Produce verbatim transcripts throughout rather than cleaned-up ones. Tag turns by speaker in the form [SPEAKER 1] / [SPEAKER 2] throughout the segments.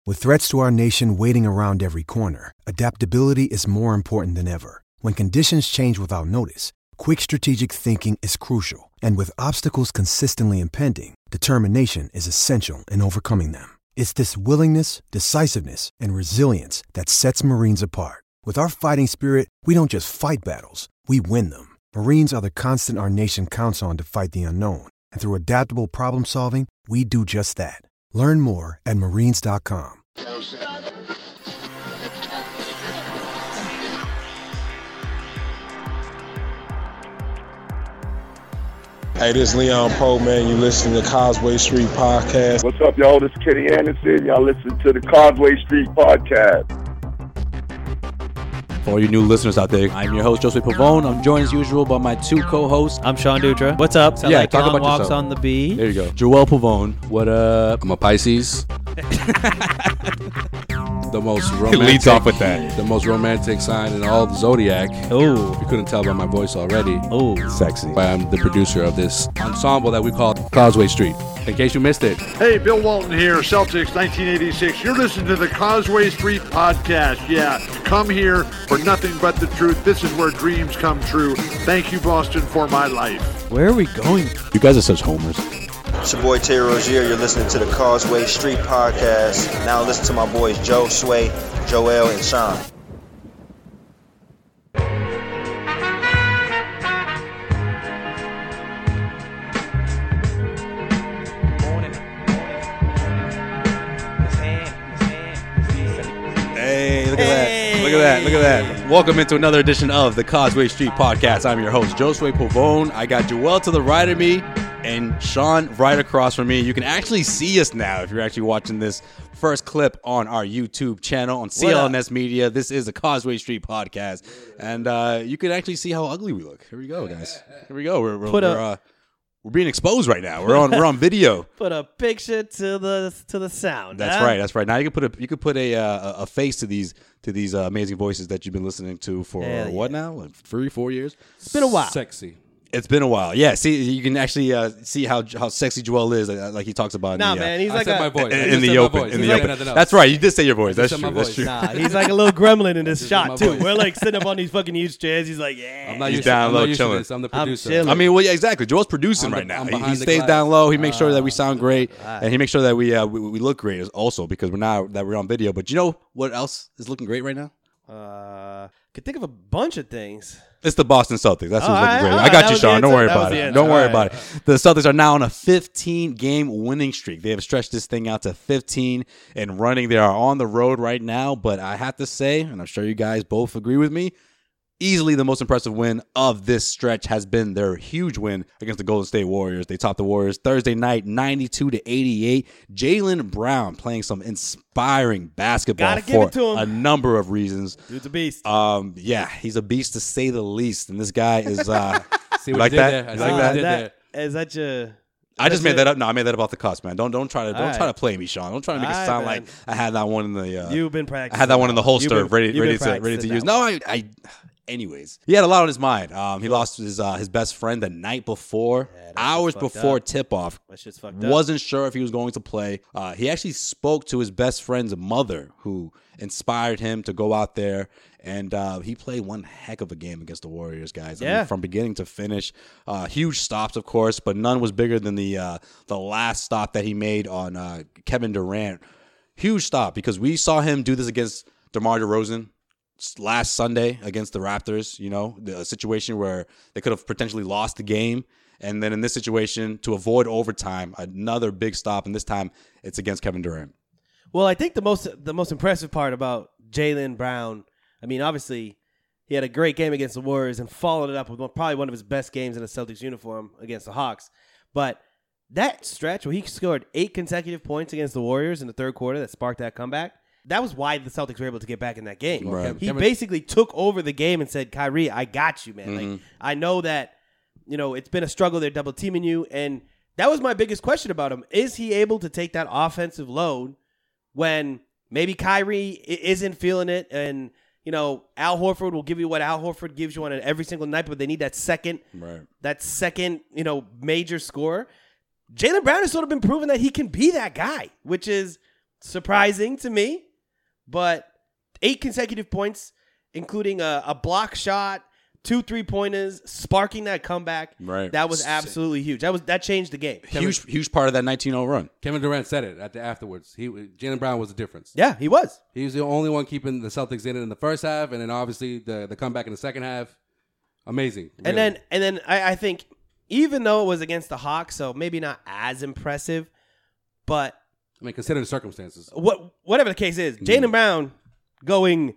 [SPEAKER 1] With threats to our nation waiting around every corner, adaptability is more important than ever. When conditions change without notice, quick strategic thinking is crucial. And with obstacles consistently impending, determination is essential in overcoming them. It's this willingness, decisiveness, and resilience that sets Marines apart. With our fighting spirit, we don't just fight battles, we win them. Marines are the constant our nation counts on to fight the unknown. And through adaptable problem solving, we do just that. Learn more at marines dot com.
[SPEAKER 2] Hey, this is Leon Poe, man. You listening to Causeway Street Podcast.
[SPEAKER 3] What's up, y'all? This is Kenny Anderson. Y'all listen to the Causeway Street Podcast.
[SPEAKER 4] For all you new listeners out there, I'm your host, Josue Pavone. I'm joined as usual by my two co-hosts.
[SPEAKER 5] I'm Sean Dutra. What's up? Sound
[SPEAKER 4] yeah,
[SPEAKER 5] like
[SPEAKER 4] talk
[SPEAKER 5] John
[SPEAKER 4] about
[SPEAKER 5] walks
[SPEAKER 4] yourself.
[SPEAKER 5] on the bee.
[SPEAKER 4] There you go. Joel Pavone. What up?
[SPEAKER 6] I'm a Pisces. The most romantic.
[SPEAKER 4] It leads off with that.
[SPEAKER 6] The most romantic sign in all the zodiac.
[SPEAKER 5] Oh,
[SPEAKER 6] You couldn't tell by my voice already.
[SPEAKER 5] oh,
[SPEAKER 4] Sexy.
[SPEAKER 6] But I'm the producer of this ensemble that we call Causeway Street.
[SPEAKER 4] In case you missed it.
[SPEAKER 7] Hey, Bill Walton here, Celtics nineteen eighty-six. You're listening to the Causeway Street Podcast. Yeah, come here for nothing but the truth. This is where dreams come true. Thank you, Boston, for my life.
[SPEAKER 5] where are we going?
[SPEAKER 4] You guys are such homers.
[SPEAKER 8] It's your boy Terry Rozier. You're listening to the Causeway Street Podcast. Now listen to my boys Joe, Sway, Joel, and Sean.
[SPEAKER 4] Hey, look at that. Look at that. Look at that. Welcome into another edition of the Causeway Street Podcast. I'm your host, Josue Pavone. I got Joel to the right of me and Sean right across from me. You can actually see us now if you're actually watching this first clip on our YouTube channel on C L N S Media. This is the Causeway Street Podcast. And uh, you can actually see how ugly we look. Here we go, guys. Here we go. We're, we're,
[SPEAKER 5] Put a-
[SPEAKER 4] we're, uh, we're being exposed right now. We're on we're on video.
[SPEAKER 5] Put a picture to the to the sound.
[SPEAKER 4] That's
[SPEAKER 5] huh?
[SPEAKER 4] right. That's right. Now you can put a you can put a uh, a face to these to these uh, amazing voices that you've been listening to for
[SPEAKER 5] Hell
[SPEAKER 4] what
[SPEAKER 5] yeah.
[SPEAKER 4] now? Like three, four years.
[SPEAKER 5] It's been a while.
[SPEAKER 6] Sexy.
[SPEAKER 4] It's been a while. Yeah. See, you can actually uh, see how how sexy Joel is, like, like he talks about. In
[SPEAKER 5] Nah,
[SPEAKER 4] the, uh,
[SPEAKER 5] man, he's
[SPEAKER 6] I
[SPEAKER 5] like
[SPEAKER 6] said
[SPEAKER 5] a,
[SPEAKER 6] my voice. I
[SPEAKER 4] in,
[SPEAKER 6] just
[SPEAKER 4] in the
[SPEAKER 6] said my
[SPEAKER 4] open.
[SPEAKER 6] voice.
[SPEAKER 4] In
[SPEAKER 6] He's
[SPEAKER 4] the
[SPEAKER 6] like
[SPEAKER 4] open.
[SPEAKER 6] nothing else.
[SPEAKER 4] That's right. You did say your voice.
[SPEAKER 6] I
[SPEAKER 4] That's
[SPEAKER 6] just
[SPEAKER 4] true.
[SPEAKER 6] said my
[SPEAKER 4] That's
[SPEAKER 6] voice.
[SPEAKER 4] true.
[SPEAKER 5] Nah, he's like a little gremlin in this
[SPEAKER 6] This is
[SPEAKER 5] shot
[SPEAKER 6] my
[SPEAKER 5] too.
[SPEAKER 6] voice.
[SPEAKER 5] We're like sitting up on these fucking huge chairs. He's like, yeah.
[SPEAKER 6] I'm not
[SPEAKER 4] He's
[SPEAKER 6] used
[SPEAKER 4] down
[SPEAKER 6] to, I'm
[SPEAKER 4] low,
[SPEAKER 6] not used
[SPEAKER 4] chilling.
[SPEAKER 6] to this. I'm the
[SPEAKER 5] I'm
[SPEAKER 6] producer.
[SPEAKER 5] chilling.
[SPEAKER 4] I mean, well, yeah, exactly. Joel's producing
[SPEAKER 6] I'm the-
[SPEAKER 4] right now.
[SPEAKER 6] I'm
[SPEAKER 4] He, he
[SPEAKER 6] behind the
[SPEAKER 4] stays
[SPEAKER 6] glass.
[SPEAKER 4] down low. He makes sure that we sound great,
[SPEAKER 5] Ah.
[SPEAKER 4] and he makes sure that we uh, we, we look great also because we're now that we're on video. But you know what else is looking great right now?
[SPEAKER 5] Uh, could think of a bunch of things.
[SPEAKER 4] It's the Boston Celtics. That's who's
[SPEAKER 5] Oh, all
[SPEAKER 4] looking
[SPEAKER 5] right,
[SPEAKER 4] great.
[SPEAKER 5] all
[SPEAKER 4] I
[SPEAKER 5] right,
[SPEAKER 4] got
[SPEAKER 5] that
[SPEAKER 4] you,
[SPEAKER 5] was the
[SPEAKER 4] Sean. Don't
[SPEAKER 5] answer.
[SPEAKER 4] worry
[SPEAKER 5] That
[SPEAKER 4] about
[SPEAKER 5] was the
[SPEAKER 4] it.
[SPEAKER 5] answer.
[SPEAKER 4] Don't worry
[SPEAKER 5] All
[SPEAKER 4] about it. The Celtics are now on a fifteen-game winning streak. They have stretched this thing out to fifteen and running. They are on the road right now, but I have to say, and I'm sure you guys both agree with me, easily the most impressive win of this stretch has been their huge win against the Golden State Warriors. They topped the Warriors Thursday night, ninety-two to eighty-eight. Jaylen Brown playing some inspiring basketball
[SPEAKER 5] Gotta give
[SPEAKER 4] for
[SPEAKER 5] it to him.
[SPEAKER 4] a number of reasons.
[SPEAKER 5] Dude's a beast.
[SPEAKER 4] Um, yeah, he's a beast to say the least, and this guy is. Uh,
[SPEAKER 6] See what
[SPEAKER 4] like
[SPEAKER 6] you did
[SPEAKER 4] that?
[SPEAKER 6] there? I
[SPEAKER 4] You
[SPEAKER 6] see
[SPEAKER 4] like
[SPEAKER 6] what
[SPEAKER 4] that?
[SPEAKER 6] you did
[SPEAKER 5] that,
[SPEAKER 6] there.
[SPEAKER 5] is that your?
[SPEAKER 4] I just
[SPEAKER 5] that's
[SPEAKER 4] made
[SPEAKER 5] it?
[SPEAKER 4] that up. No, I made that up off the cuss, man. Don't don't try to don't
[SPEAKER 5] All
[SPEAKER 4] try
[SPEAKER 5] right.
[SPEAKER 4] to play me, Sean. Don't try to make
[SPEAKER 5] All
[SPEAKER 4] it
[SPEAKER 5] right,
[SPEAKER 4] sound
[SPEAKER 5] man.
[SPEAKER 4] like I had that one in the. Uh,
[SPEAKER 5] You've been practicing.
[SPEAKER 4] I had that one in the
[SPEAKER 5] You've
[SPEAKER 4] holster,
[SPEAKER 5] been-
[SPEAKER 4] ready
[SPEAKER 5] you've
[SPEAKER 4] ready
[SPEAKER 5] been
[SPEAKER 4] to ready to
[SPEAKER 5] practicing
[SPEAKER 4] use.
[SPEAKER 5] that
[SPEAKER 4] No,
[SPEAKER 5] one.
[SPEAKER 4] I. I Anyways, he had a lot on his mind. Um, he lost his uh, his best friend the night before,
[SPEAKER 5] Yeah, that
[SPEAKER 4] hours
[SPEAKER 5] shit's fucked
[SPEAKER 4] before
[SPEAKER 5] up.
[SPEAKER 4] tip off.
[SPEAKER 5] That shit's fucked up.
[SPEAKER 4] Wasn't sure if he was going to play. Uh, he actually spoke to his best friend's mother, who inspired him to go out there, and uh, he played one heck of a game against the Warriors, guys. I
[SPEAKER 5] Yeah.
[SPEAKER 4] mean, from beginning to finish, uh, huge stops, of course, but none was bigger than the uh, the last stop that he made on uh, Kevin Durant. Huge stop because we saw him do this against DeMar DeRozan last Sunday against the Raptors, you know, the situation where they could have potentially lost the game. And then in this situation, to avoid overtime, another big stop, and this time it's against Kevin Durant.
[SPEAKER 5] Well, I think the most the most impressive part about Jaylen Brown, I mean, obviously, he had a great game against the Warriors and followed it up with one, probably one of his best games in a Celtics uniform against the Hawks. But that stretch where he scored eight consecutive points against the Warriors in the third quarter that sparked that comeback, that was why the Celtics were able to get back in that game.
[SPEAKER 4] Right.
[SPEAKER 5] He
[SPEAKER 6] Kevin-
[SPEAKER 5] basically took over the game and said, Kyrie, I got you, man.
[SPEAKER 4] Mm-hmm.
[SPEAKER 5] Like, I know that, you know, it's been a struggle. They're double teaming you. And that was my biggest question about him. Is he able to take that offensive load when maybe Kyrie i- isn't feeling it? And, you know, Al Horford will give you what Al Horford gives you on it every single night, but they need that second,
[SPEAKER 4] Right.
[SPEAKER 5] that second, you know, major scorer. Jaylen Brown has sort of been proven that he can be that guy, which is surprising to me, but eight consecutive points, including a, a block shot, two three-pointers, sparking that comeback.
[SPEAKER 4] Right.
[SPEAKER 5] That was absolutely huge. That was that changed the game.
[SPEAKER 4] Huge, huge part of that nineteen oh run.
[SPEAKER 6] Kevin Durant said it at the afterwards. He Jaylen Brown was the difference.
[SPEAKER 5] Yeah, he was.
[SPEAKER 6] He was the only one keeping the Celtics in it in the first half, and then obviously the the comeback in the second half. Amazing. Really.
[SPEAKER 5] And then and then I, I think even though it was against the Hawks, so maybe not as impressive, but
[SPEAKER 6] I mean, consider the circumstances.
[SPEAKER 5] What whatever the case is, Jaylen mm. Brown going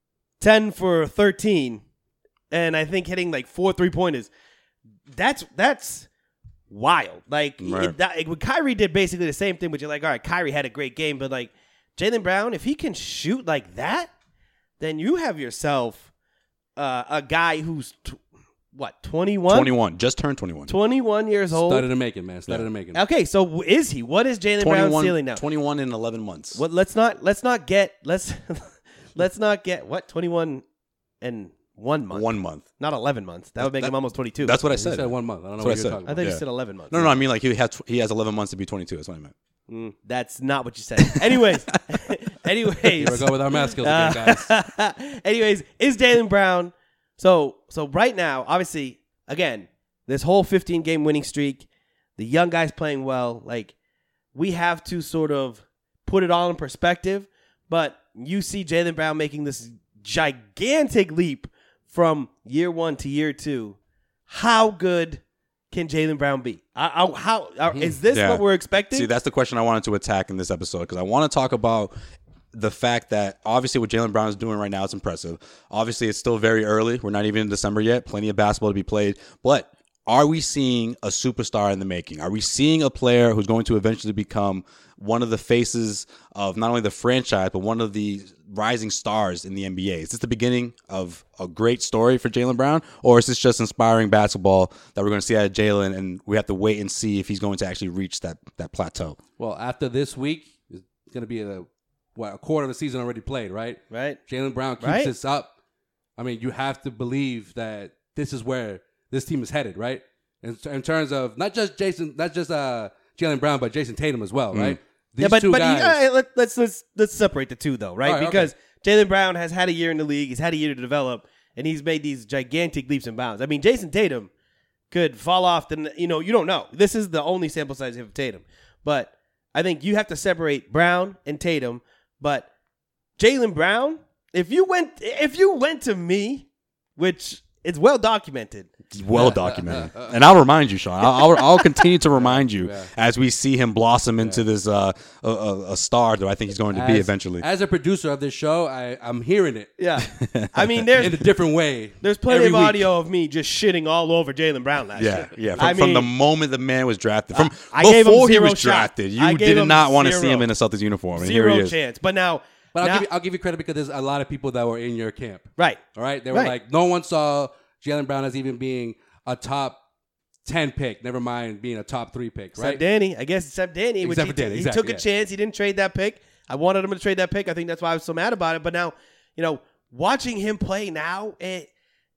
[SPEAKER 5] ten for thirteen, and I think hitting like four three pointers. That's that's wild. Like
[SPEAKER 4] right.
[SPEAKER 5] it, that, it, Kyrie did basically the same thing, but you're like, all right, Kyrie had a great game, but like Jaylen Brown, if he can shoot like that, then you have yourself uh, a guy who's t- what twenty-one,
[SPEAKER 4] twenty-one, just turned twenty-one,
[SPEAKER 5] twenty-one years old.
[SPEAKER 6] Started to make it, man. Started
[SPEAKER 4] yeah.
[SPEAKER 6] to make it.
[SPEAKER 5] Okay, so is he? What is Jaylen Brown's ceiling now?
[SPEAKER 4] twenty-one in eleven months.
[SPEAKER 5] What? Let's not. Let's not get. Let's. let's not get what twenty-one and one month.
[SPEAKER 4] One month,
[SPEAKER 5] not eleven months. That would make
[SPEAKER 4] that,
[SPEAKER 5] him almost twenty-two.
[SPEAKER 4] That's what I
[SPEAKER 6] You
[SPEAKER 4] said.
[SPEAKER 6] said one month. I don't know
[SPEAKER 4] that's
[SPEAKER 6] what,
[SPEAKER 4] what
[SPEAKER 6] you're
[SPEAKER 4] I
[SPEAKER 6] talking
[SPEAKER 5] I
[SPEAKER 6] about.
[SPEAKER 5] thought
[SPEAKER 4] yeah.
[SPEAKER 5] you said eleven months.
[SPEAKER 4] No, no, I mean like he has he has eleven months to be twenty-two. That's what I meant.
[SPEAKER 5] Mm, that's not what you said. Anyways, anyways,
[SPEAKER 6] here we go with our math skills again, guys.
[SPEAKER 5] anyways, is Jaylen Brown? So, so right now, obviously, again, this whole fifteen game winning streak, the young guys playing well. Like we have to sort of put it all in perspective. But you see Jaylen Brown making this gigantic leap from year one to year two. How good can Jaylen Brown be? I, I, how uh, is this
[SPEAKER 4] yeah.
[SPEAKER 5] what we're expecting?
[SPEAKER 4] See, that's the question I wanted to attack in this episode because I want to talk about the fact that obviously what Jaylen Brown is doing right now is impressive. Obviously, it's still very early. We're not even in December yet. Plenty of basketball to be played. But are we seeing a superstar in the making? Are we seeing a player who's going to eventually become one of the faces of not only the franchise, but one of the rising stars in the N B A? Is this the beginning of a great story for Jaylen Brown? Or is this just inspiring basketball that we're going to see out of Jaylen, and we have to wait and see if he's going to actually reach that, that plateau?
[SPEAKER 6] Well, after this week, it's going to be a, what, a quarter of the season already played, right?
[SPEAKER 5] Right.
[SPEAKER 6] Jaylen Brown keeps
[SPEAKER 5] right.
[SPEAKER 6] this up. I mean, you have to believe that this is where this team is headed, right? In, in terms of not just Jason, not just uh, Jaylen Brown, but Jason Tatum as well, mm. right? These
[SPEAKER 5] yeah, but,
[SPEAKER 6] two
[SPEAKER 5] but
[SPEAKER 6] guys.
[SPEAKER 5] You, uh, let, let's let's let's separate the two though, right?
[SPEAKER 6] right
[SPEAKER 5] because
[SPEAKER 6] okay.
[SPEAKER 5] Jaylen Brown has had a year in the league, he's had a year to develop, and he's made these gigantic leaps and bounds. I mean, Jason Tatum could fall off. The you know you don't know. This is the only sample size of Tatum, but I think you have to separate Brown and Tatum. But Jaylen Brown, if you went if you went to me, which it's well documented.
[SPEAKER 4] It's well documented. And I'll remind you, Sean. I'll, I'll, I'll continue to remind you yeah. as we see him blossom into yeah. this uh, a, a, a star that I think he's going to
[SPEAKER 6] as,
[SPEAKER 4] be eventually.
[SPEAKER 6] As a producer of this show, I, I'm hearing it.
[SPEAKER 5] Yeah. I mean, there's
[SPEAKER 6] in a different way.
[SPEAKER 5] There's plenty of
[SPEAKER 6] week.
[SPEAKER 5] audio of me just shitting all over Jaylen Brown last
[SPEAKER 4] yeah,
[SPEAKER 5] year.
[SPEAKER 4] Yeah, From,
[SPEAKER 5] I
[SPEAKER 4] from
[SPEAKER 5] mean,
[SPEAKER 4] the moment the man was drafted. From
[SPEAKER 5] I
[SPEAKER 4] Before he was
[SPEAKER 5] shot.
[SPEAKER 4] drafted, you did not want to see him in a Celtics uniform. And
[SPEAKER 5] zero
[SPEAKER 4] here he is.
[SPEAKER 5] chance. But now...
[SPEAKER 6] But I'll,
[SPEAKER 5] now,
[SPEAKER 6] give you, I'll give you credit because there's a lot of people that were in your camp.
[SPEAKER 5] Right.
[SPEAKER 6] All right? They were
[SPEAKER 5] right.
[SPEAKER 6] like, no one saw Jaylen Brown as even being a top ten pick, never mind being a top three pick,
[SPEAKER 5] except
[SPEAKER 6] right?
[SPEAKER 5] Danny. I guess except Danny.
[SPEAKER 6] Except
[SPEAKER 5] which
[SPEAKER 6] for
[SPEAKER 5] he,
[SPEAKER 6] Danny,
[SPEAKER 5] he
[SPEAKER 6] exactly,
[SPEAKER 5] took a
[SPEAKER 6] yeah.
[SPEAKER 5] chance. He didn't trade that pick. I wanted him to trade that pick. I think that's why I was so mad about it. But now, you know, watching him play now, it,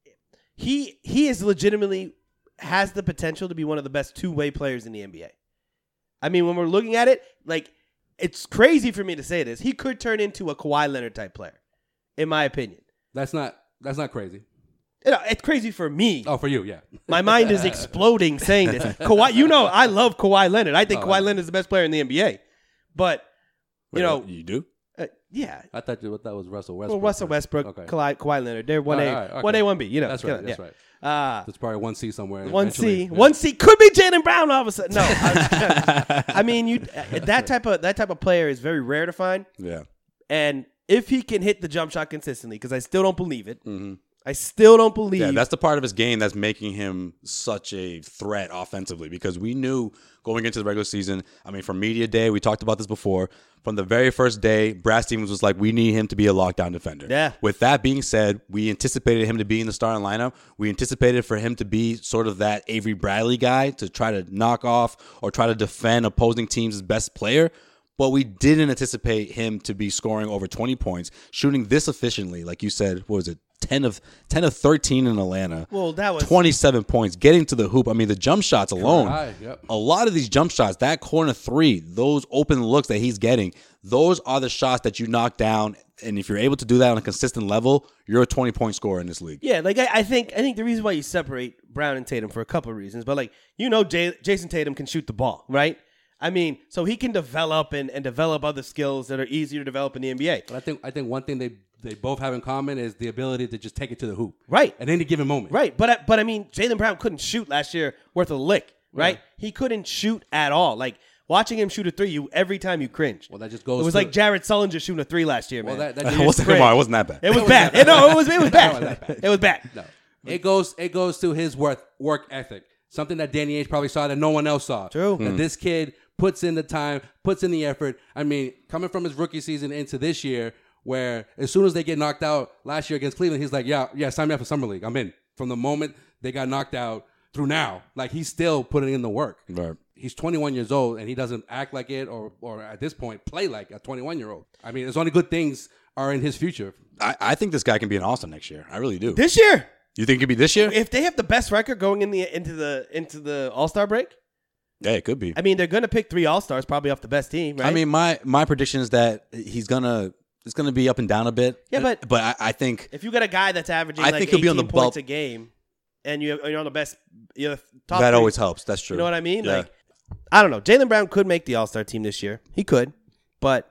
[SPEAKER 5] he he is legitimately has the potential to be one of the best two-way players in the N B A. I mean, when we're looking at it, like, it's crazy for me to say this. He could turn into a Kawhi Leonard type player, in my opinion.
[SPEAKER 6] That's not that's not crazy.
[SPEAKER 5] You know, it's crazy for me.
[SPEAKER 6] Oh, for you, yeah.
[SPEAKER 5] My mind is exploding saying this. Kawhi, you know, I love Kawhi Leonard. I think oh, Kawhi Leonard is the best player in the N B A. But, you
[SPEAKER 4] Wait,
[SPEAKER 5] know.
[SPEAKER 4] You do?
[SPEAKER 5] Uh, yeah.
[SPEAKER 6] I thought you, that was Russell Westbrook.
[SPEAKER 5] Well, Russell Westbrook,
[SPEAKER 6] okay.
[SPEAKER 5] Kawhi, Kawhi Leonard. They're one A,
[SPEAKER 6] right, right, okay.
[SPEAKER 5] one A, one B. You know.
[SPEAKER 6] That's right,
[SPEAKER 5] yeah.
[SPEAKER 6] that's right.
[SPEAKER 5] Uh,
[SPEAKER 6] There's probably one C somewhere.
[SPEAKER 5] One C.
[SPEAKER 6] Yeah.
[SPEAKER 5] One C could be Jaylen Brown all of a sudden. No. I, I mean, you that type of that type of player is very rare to find.
[SPEAKER 4] Yeah.
[SPEAKER 5] And if he can hit the jump shot consistently, because I still don't believe it.
[SPEAKER 4] Mm-hmm.
[SPEAKER 5] I still don't believe.
[SPEAKER 4] Yeah, that's the part of his game that's making him such a threat offensively, because we knew going into the regular season, I mean, from media day, we talked about this before, from the very first day, Brad Stevens was like, we need him to be a lockdown defender.
[SPEAKER 5] Yeah.
[SPEAKER 4] With that being said, we anticipated him to be in the starting lineup. We anticipated for him to be sort of that Avery Bradley guy to try to knock off or try to defend opposing teams' best player. But we didn't anticipate him to be scoring over twenty points, shooting this efficiently. Like you said, what was it, ten of ten of thirteen in Atlanta.
[SPEAKER 5] Well, that was
[SPEAKER 4] twenty-seven points, getting to the hoop. I mean, the jump shots alone.
[SPEAKER 6] High, yep.
[SPEAKER 4] A lot of these jump shots, that corner three, those open looks that he's getting, those are the shots that you knock down. And if you're able to do that on a consistent level, you're a twenty-point scorer in this league.
[SPEAKER 5] Yeah, like I, I think I think the reason why you separate Brown and Tatum for a couple of reasons, but like you know, Jay, Jason Tatum can shoot the ball, right? I mean, so he can develop and, and develop other skills that are easier to develop in the N B A.
[SPEAKER 6] But I think I think one thing they they both have in common is the ability to just take it to the hoop,
[SPEAKER 5] Right.
[SPEAKER 6] at any given moment.
[SPEAKER 5] Right, but I- but I mean, Jaylen Brown couldn't shoot last year worth a lick, right?
[SPEAKER 6] Right.
[SPEAKER 5] He couldn't shoot at all. Like watching him shoot a three, you every time you cringe.
[SPEAKER 6] Well, that just goes
[SPEAKER 5] It was
[SPEAKER 6] to-
[SPEAKER 5] like Jared Sullinger shooting a three last year,
[SPEAKER 6] Well,
[SPEAKER 5] man.
[SPEAKER 6] that, that
[SPEAKER 4] It
[SPEAKER 6] just-
[SPEAKER 4] wasn't,
[SPEAKER 5] great.
[SPEAKER 4] come on, it wasn't that bad.
[SPEAKER 5] It was bad. It- no, it was it was bad.
[SPEAKER 6] that bad.
[SPEAKER 5] It was bad.
[SPEAKER 6] No. It goes it goes to his work work ethic. Something that Danny Ainge probably saw that no one else saw.
[SPEAKER 5] True.
[SPEAKER 6] That this kid puts in the time, puts in the effort. I mean, coming from his rookie season into this year, where as soon as they get knocked out last year against Cleveland, he's like, yeah, yeah, sign me up for Summer League. I'm in. From the moment they got knocked out through now, like he's still putting in the work.
[SPEAKER 4] Right.
[SPEAKER 6] He's twenty-one years old and he doesn't act like it or or at this point play like a twenty-one year old. I mean, there's only good things are in his future.
[SPEAKER 4] I, I think this guy can be an All-Star next year. I really do.
[SPEAKER 5] This year,
[SPEAKER 4] You think it could be this year?
[SPEAKER 5] if they have the best record going in the into the into the All Star break,
[SPEAKER 4] Yeah, it could be.
[SPEAKER 5] I mean, they're gonna pick three All Stars probably off the best team, right?
[SPEAKER 4] I mean, my my prediction is that he's gonna it's gonna be up and down a bit.
[SPEAKER 5] Yeah, but-
[SPEAKER 4] but I, I think
[SPEAKER 5] if you got a guy that's averaging
[SPEAKER 4] I
[SPEAKER 5] like
[SPEAKER 4] think he'll be on the
[SPEAKER 5] eighteen points
[SPEAKER 4] bump.
[SPEAKER 5] a game, and you you're on the best, you're the top
[SPEAKER 4] that
[SPEAKER 5] three,
[SPEAKER 4] always helps. That's true.
[SPEAKER 5] You know what I mean?
[SPEAKER 4] Yeah.
[SPEAKER 5] Like, I don't know. Jaylen Brown could make the All Star team this year. He could, but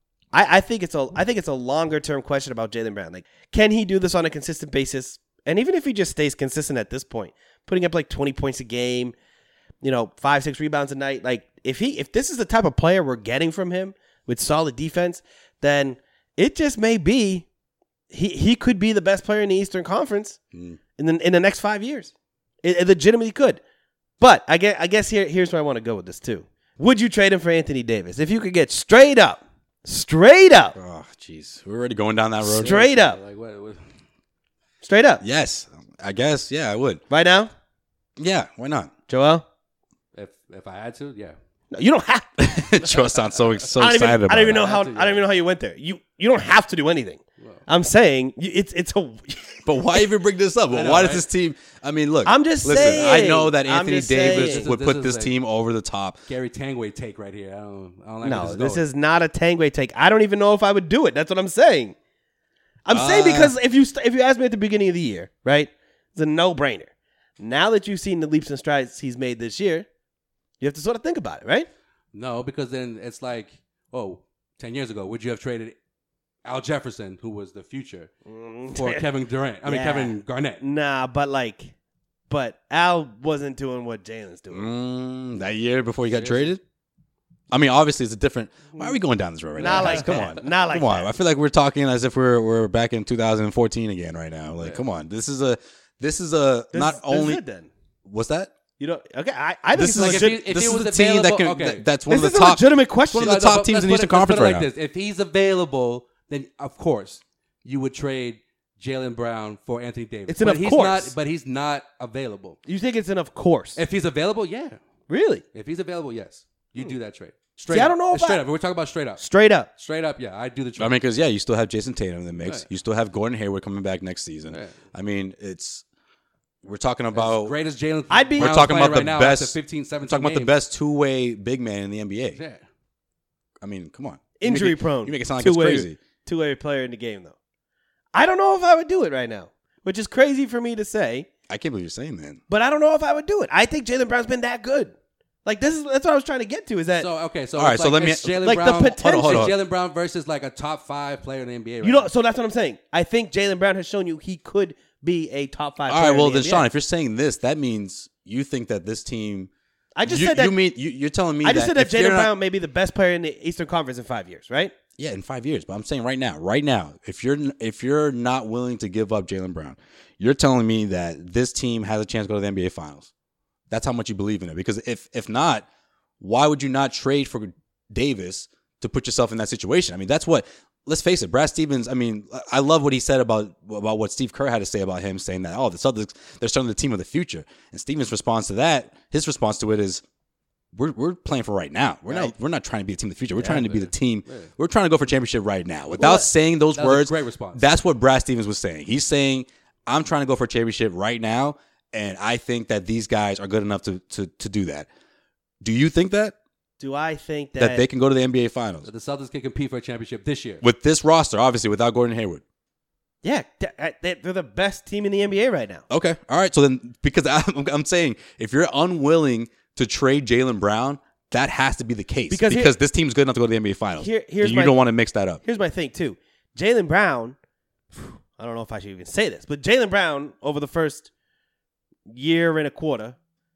[SPEAKER 5] I, I think it's a I think it's a longer term question about Jaylen Brown. Like, can he do this on a consistent basis? And even if he just stays consistent at this point, putting up like twenty points a game, you know, five six rebounds a night. Like, if he if this is the type of player we're getting from him with solid defense, then it just may be he he could be the best player in the Eastern Conference
[SPEAKER 4] Mm.
[SPEAKER 5] in the in the next five years. It, it legitimately could. But I guess I guess here here's where I want to go with this too. Would you trade him for Anthony Davis if you could get straight up, straight up,
[SPEAKER 4] Oh, jeez, we're already going down that road.
[SPEAKER 5] straight up,
[SPEAKER 6] Like what, what
[SPEAKER 5] straight up?
[SPEAKER 4] Yes, I guess. Yeah, I would.
[SPEAKER 5] Right now,
[SPEAKER 4] Yeah, why not?
[SPEAKER 5] Joel?
[SPEAKER 6] if if I had to, yeah.
[SPEAKER 5] No, you don't have.
[SPEAKER 4] Joe sounds so so
[SPEAKER 5] I don't
[SPEAKER 4] excited
[SPEAKER 5] even,
[SPEAKER 4] about
[SPEAKER 5] I don't even
[SPEAKER 4] it.
[SPEAKER 5] know how.
[SPEAKER 6] I have to,
[SPEAKER 5] I don't even know how you went there. You you don't have to do anything. I'm saying you- it's it's a.
[SPEAKER 4] But why even bring this up?
[SPEAKER 6] I know,
[SPEAKER 4] why does
[SPEAKER 6] right?
[SPEAKER 4] this team? I mean, look.
[SPEAKER 5] I'm just
[SPEAKER 4] listen,
[SPEAKER 5] saying.
[SPEAKER 4] I know that
[SPEAKER 5] I'm
[SPEAKER 4] Anthony
[SPEAKER 5] just
[SPEAKER 4] Davis
[SPEAKER 5] saying.
[SPEAKER 4] would
[SPEAKER 6] This
[SPEAKER 4] put
[SPEAKER 6] is
[SPEAKER 4] this
[SPEAKER 6] like-
[SPEAKER 4] team over the top.
[SPEAKER 6] Gary Tangway take right here. I don't, I don't like where
[SPEAKER 5] No,
[SPEAKER 6] this is
[SPEAKER 5] this
[SPEAKER 6] going.
[SPEAKER 5] is not a Tangway take. I don't even know if I would do it. That's what I'm saying. I'm saying
[SPEAKER 4] Uh,
[SPEAKER 5] because if you st- if you asked me at the beginning of the year, right, it's a no brainer. Now that you've seen the leaps and strides he's made this year, you have to sort of think about it, right?
[SPEAKER 6] No, because then it's like, oh, ten years ago, would you have traded Al Jefferson, who was the future, for Kevin Durant? I mean,
[SPEAKER 5] Yeah.
[SPEAKER 6] Kevin Garnett.
[SPEAKER 5] Nah, but like, but Al wasn't doing what Jalen's doing.
[SPEAKER 4] Mm, that year before he got traded. I mean, obviously it's a different. Why are we going down this road right
[SPEAKER 5] Not
[SPEAKER 4] now?
[SPEAKER 5] like
[SPEAKER 4] guys? Come
[SPEAKER 5] that.
[SPEAKER 4] on,
[SPEAKER 5] Not like
[SPEAKER 4] come on.
[SPEAKER 5] that.
[SPEAKER 4] I feel like we're talking as if we're we're back in two thousand fourteen again right now. Like,
[SPEAKER 6] Yeah.
[SPEAKER 4] come on. This is a this is a
[SPEAKER 5] This-
[SPEAKER 4] not
[SPEAKER 5] this
[SPEAKER 4] only
[SPEAKER 5] is it then.
[SPEAKER 4] what's that?
[SPEAKER 5] You know, okay, I, I think
[SPEAKER 4] This
[SPEAKER 5] it's
[SPEAKER 4] is
[SPEAKER 6] like
[SPEAKER 5] legit.
[SPEAKER 6] if he- if
[SPEAKER 4] this
[SPEAKER 6] he
[SPEAKER 4] is
[SPEAKER 6] was
[SPEAKER 4] the team that can.
[SPEAKER 6] available- okay.
[SPEAKER 4] that- that's one
[SPEAKER 5] This
[SPEAKER 4] of
[SPEAKER 5] is
[SPEAKER 4] the
[SPEAKER 5] a
[SPEAKER 4] top.
[SPEAKER 5] legitimate question.
[SPEAKER 4] one of the
[SPEAKER 6] No, no,
[SPEAKER 4] top
[SPEAKER 6] but
[SPEAKER 4] teams
[SPEAKER 6] let's
[SPEAKER 4] in
[SPEAKER 6] put
[SPEAKER 4] Eastern
[SPEAKER 6] it- let's put
[SPEAKER 4] Conference
[SPEAKER 6] it
[SPEAKER 4] right
[SPEAKER 6] like
[SPEAKER 4] now.
[SPEAKER 6] this. If he's available, then of course you would trade Jaylen Brown for Anthony Davis.
[SPEAKER 5] It's an
[SPEAKER 6] but
[SPEAKER 5] of
[SPEAKER 6] he's
[SPEAKER 5] course.
[SPEAKER 6] Not, but he's not available.
[SPEAKER 5] You think it's an of course?
[SPEAKER 6] If he's available, yeah.
[SPEAKER 5] Really?
[SPEAKER 6] If he's available, yes. You do that trade. Straight
[SPEAKER 5] I
[SPEAKER 6] up.
[SPEAKER 5] don't know if
[SPEAKER 6] straight
[SPEAKER 5] I-
[SPEAKER 6] up. We're talking about straight up.
[SPEAKER 5] Straight up.
[SPEAKER 6] Straight up, yeah. I do the trade.
[SPEAKER 4] I mean, because yeah, you still have Jason Tatum in the mix.
[SPEAKER 6] Right.
[SPEAKER 4] You still have Gordon Hayward coming back next season.
[SPEAKER 6] Yeah.
[SPEAKER 4] I mean, it's we're talking
[SPEAKER 6] as
[SPEAKER 4] about
[SPEAKER 6] great as Jalen.
[SPEAKER 5] I'd be-
[SPEAKER 4] we're
[SPEAKER 6] Brown's
[SPEAKER 4] talking
[SPEAKER 6] playing
[SPEAKER 4] about the
[SPEAKER 6] right now
[SPEAKER 4] best.
[SPEAKER 6] after fifteen,
[SPEAKER 4] we're
[SPEAKER 6] seventeen
[SPEAKER 4] talking about the
[SPEAKER 6] games.
[SPEAKER 4] best two way big man in the N B A.
[SPEAKER 6] Yeah.
[SPEAKER 4] I mean, come on. You make
[SPEAKER 5] Injury
[SPEAKER 4] it-
[SPEAKER 5] prone.
[SPEAKER 4] You make it sound like it's
[SPEAKER 5] Two-way-
[SPEAKER 4] crazy.
[SPEAKER 5] Two-way player in the game, though. I don't know if I would do it right now, which is crazy for me to say,
[SPEAKER 4] I can't believe you're saying that.
[SPEAKER 5] but I don't know if I would do it. I think Jaylen Brown's been that good. Like, this is that's what I was trying to get to, is that
[SPEAKER 6] So okay, so
[SPEAKER 4] All right,
[SPEAKER 6] it's
[SPEAKER 4] so
[SPEAKER 6] like,
[SPEAKER 4] let me-
[SPEAKER 6] it's Jalen
[SPEAKER 5] like the
[SPEAKER 6] Brown.
[SPEAKER 5] potential-
[SPEAKER 4] Hold on, hold
[SPEAKER 6] It's
[SPEAKER 4] on.
[SPEAKER 6] Jalen Brown versus like a top five player in the N B A. Right
[SPEAKER 5] you know,
[SPEAKER 6] now.
[SPEAKER 5] so that's what I'm saying. I think Jaylen Brown has shown you he could be a top five
[SPEAKER 4] All
[SPEAKER 5] player
[SPEAKER 4] right, well
[SPEAKER 5] in the
[SPEAKER 4] then,
[SPEAKER 5] N B A.
[SPEAKER 4] Sean, if you're saying this, that means you think that this team.
[SPEAKER 5] I just
[SPEAKER 4] you,
[SPEAKER 5] said that
[SPEAKER 4] you mean you, you're telling me
[SPEAKER 5] I just
[SPEAKER 4] that
[SPEAKER 5] said that
[SPEAKER 4] if you're
[SPEAKER 5] Jaylen
[SPEAKER 4] not-
[SPEAKER 5] Brown may be the best player in the Eastern Conference in five years, right?
[SPEAKER 4] Yeah, in five years. But I'm saying right now, right now, if you're if you're not willing to give up Jaylen Brown, you're telling me that this team has a chance to go to the N B A Finals. That's how much you believe in it. Because if if not, why would you not trade for Davis to put yourself in that situation? I mean, that's what. Let's face it, Brad Stevens. I mean, I love what he said about about what Steve Kerr had to say about him, saying that oh, the Celtics they're starting the team of the future. And Stevens' response to that, his response to it is, we're we're playing for right now. We're
[SPEAKER 5] Right.
[SPEAKER 4] not we're not trying to be the team of the future. We're
[SPEAKER 6] Yeah,
[SPEAKER 4] trying to be
[SPEAKER 6] man.
[SPEAKER 4] the team.
[SPEAKER 6] Yeah.
[SPEAKER 4] We're trying to go for championship right now. Without
[SPEAKER 6] Well,
[SPEAKER 4] saying those
[SPEAKER 6] that was a
[SPEAKER 4] words,
[SPEAKER 6] great response.
[SPEAKER 4] that's what Brad Stevens was saying. He's saying, I'm trying to go for a championship right now, and I think that these guys are good enough to to to do that. Do you think that?
[SPEAKER 5] Do I think that,
[SPEAKER 4] That they can go to the N B A Finals?
[SPEAKER 6] The Celtics can compete for a championship this year.
[SPEAKER 4] With this roster, obviously, without Gordon Hayward.
[SPEAKER 5] Yeah, they- they- they're the best team in the N B A right now.
[SPEAKER 4] Okay. All right. So then, because I'm, I'm saying, if you're unwilling to trade Jaylen Brown, that has to be the case.
[SPEAKER 5] Because
[SPEAKER 4] Because,
[SPEAKER 5] here-
[SPEAKER 4] this team's good enough to go to the N B A Finals.
[SPEAKER 5] Here- here's
[SPEAKER 4] and you
[SPEAKER 5] my-
[SPEAKER 4] don't want to mix that up.
[SPEAKER 5] Here's my thing too. Jaylen Brown, I don't know if I should even say this, but Jaylen Brown over the first year and a quarter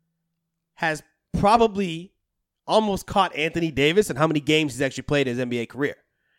[SPEAKER 5] has probably almost caught Anthony Davis in how many games he's actually played in his N B A career.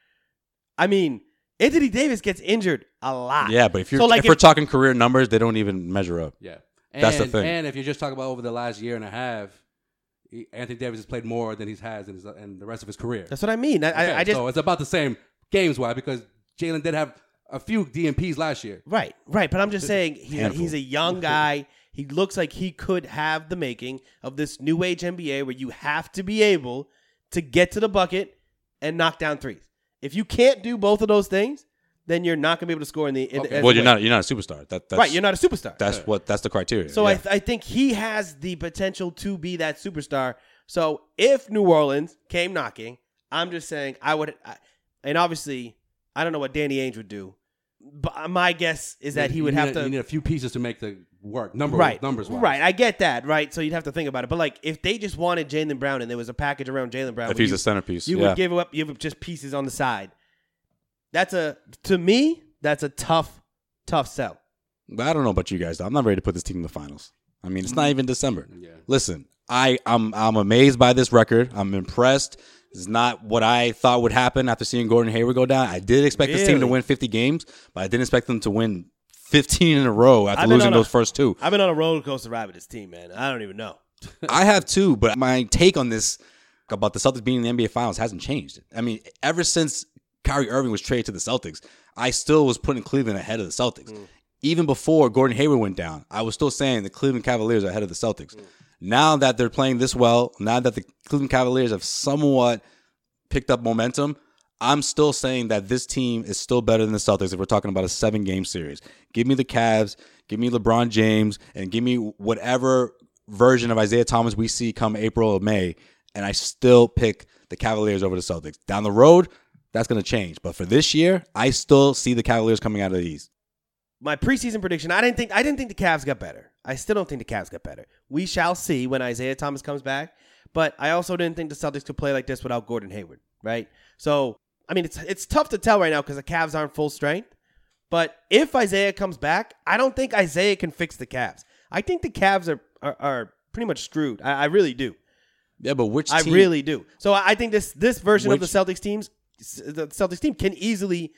[SPEAKER 5] I mean, Anthony Davis gets injured a lot.
[SPEAKER 4] Yeah, but if you're
[SPEAKER 5] So, like,
[SPEAKER 4] if, we're
[SPEAKER 5] if-
[SPEAKER 4] talking career numbers, they don't even measure up.
[SPEAKER 6] Yeah.
[SPEAKER 4] That's the
[SPEAKER 6] And-
[SPEAKER 4] thing.
[SPEAKER 6] And if you're just talking about over the last year and a half, he, Anthony Davis has played more than he's has in, his, in the rest of his career.
[SPEAKER 5] That's what I mean. I,
[SPEAKER 6] Okay,
[SPEAKER 5] I, I just
[SPEAKER 6] so it's about the same games wise because Jalen did have a few D M Ps last year.
[SPEAKER 5] right, right. But I'm just saying he's a,
[SPEAKER 4] Handful.
[SPEAKER 5] he's a young guy. He looks like he could have the making of this new age N B A where you have to be able to get to the bucket and knock down threes. If you can't do both of those things, then you're not going to be able to score in the. In
[SPEAKER 6] Okay.
[SPEAKER 5] the
[SPEAKER 4] Well, you're not you're not a superstar. That, that's,
[SPEAKER 5] right. You're not a superstar.
[SPEAKER 4] That's what that's the criteria.
[SPEAKER 5] So I,
[SPEAKER 4] yeah.
[SPEAKER 5] th- I think he has the potential to be that superstar. So if New Orleans came knocking, I'm just saying I would, I, and obviously I don't know what Danny Ainge would do, but my guess is that he
[SPEAKER 6] You
[SPEAKER 5] would
[SPEAKER 6] need
[SPEAKER 5] have
[SPEAKER 6] a-
[SPEAKER 5] to.
[SPEAKER 6] You need a few pieces to make the work. Number
[SPEAKER 5] right,
[SPEAKER 6] numbers wise.
[SPEAKER 5] right. I get that. Right. So you'd have to think about it. But like if they just wanted Jaylen Brown and there was a package around Jaylen Brown,
[SPEAKER 4] if
[SPEAKER 5] where
[SPEAKER 4] he's
[SPEAKER 5] you,
[SPEAKER 4] a centerpiece,
[SPEAKER 5] you
[SPEAKER 4] yeah.
[SPEAKER 5] would give up. You have just pieces on the side. That's a to me. That's a tough, tough sell.
[SPEAKER 4] But I don't know about you guys, though. I'm not ready to put this team in the finals. I mean, it's not even December.
[SPEAKER 6] Yeah.
[SPEAKER 4] Listen, I, I'm I'm amazed by this record. I'm impressed. It's not what I thought would happen after seeing Gordon Hayward go down. I did expect this team to
[SPEAKER 5] Really?
[SPEAKER 4] win fifty games, but I didn't expect them to win fifteen in a row after
[SPEAKER 5] I've been
[SPEAKER 4] losing
[SPEAKER 5] on a-
[SPEAKER 4] those first two.
[SPEAKER 5] I've been on a roller coaster ride with this team, man. I don't even know.
[SPEAKER 4] I have too, but my take on this about the Celtics being in the N B A Finals hasn't changed. I mean, ever since Kyrie Irving was traded to the Celtics, I still was putting Cleveland ahead of the Celtics.
[SPEAKER 5] Mm.
[SPEAKER 4] Even before Gordon Hayward went down, I was still saying the Cleveland Cavaliers are ahead of the Celtics.
[SPEAKER 5] Mm.
[SPEAKER 4] Now that they're playing this well, now that the Cleveland Cavaliers have somewhat picked up momentum, I'm still saying that this team is still better than the Celtics if we're talking about a seven-game series. Give me the Cavs, give me LeBron James, and give me whatever version of Isaiah Thomas we see come April or May, and I still pick the Cavaliers over the Celtics. Down the road, that's going to change. But for this year, I still see the Cavaliers coming out of the East.
[SPEAKER 5] My preseason prediction, I didn't think I didn't think the Cavs got better. I still don't think the Cavs got better. We shall see when Isaiah Thomas comes back. But I also didn't think the Celtics could play like this without Gordon Hayward, right? So, I mean, it's it's tough to tell right now because the Cavs aren't full strength. But if Isaiah comes back, I don't think Isaiah can fix the Cavs. I think the Cavs are are, are pretty much screwed. I, I really do.
[SPEAKER 4] Yeah, but which
[SPEAKER 5] I
[SPEAKER 4] team?
[SPEAKER 5] really do. So I I think this this version of
[SPEAKER 4] Which-
[SPEAKER 5] the Celtics teams, the Celtics team can easily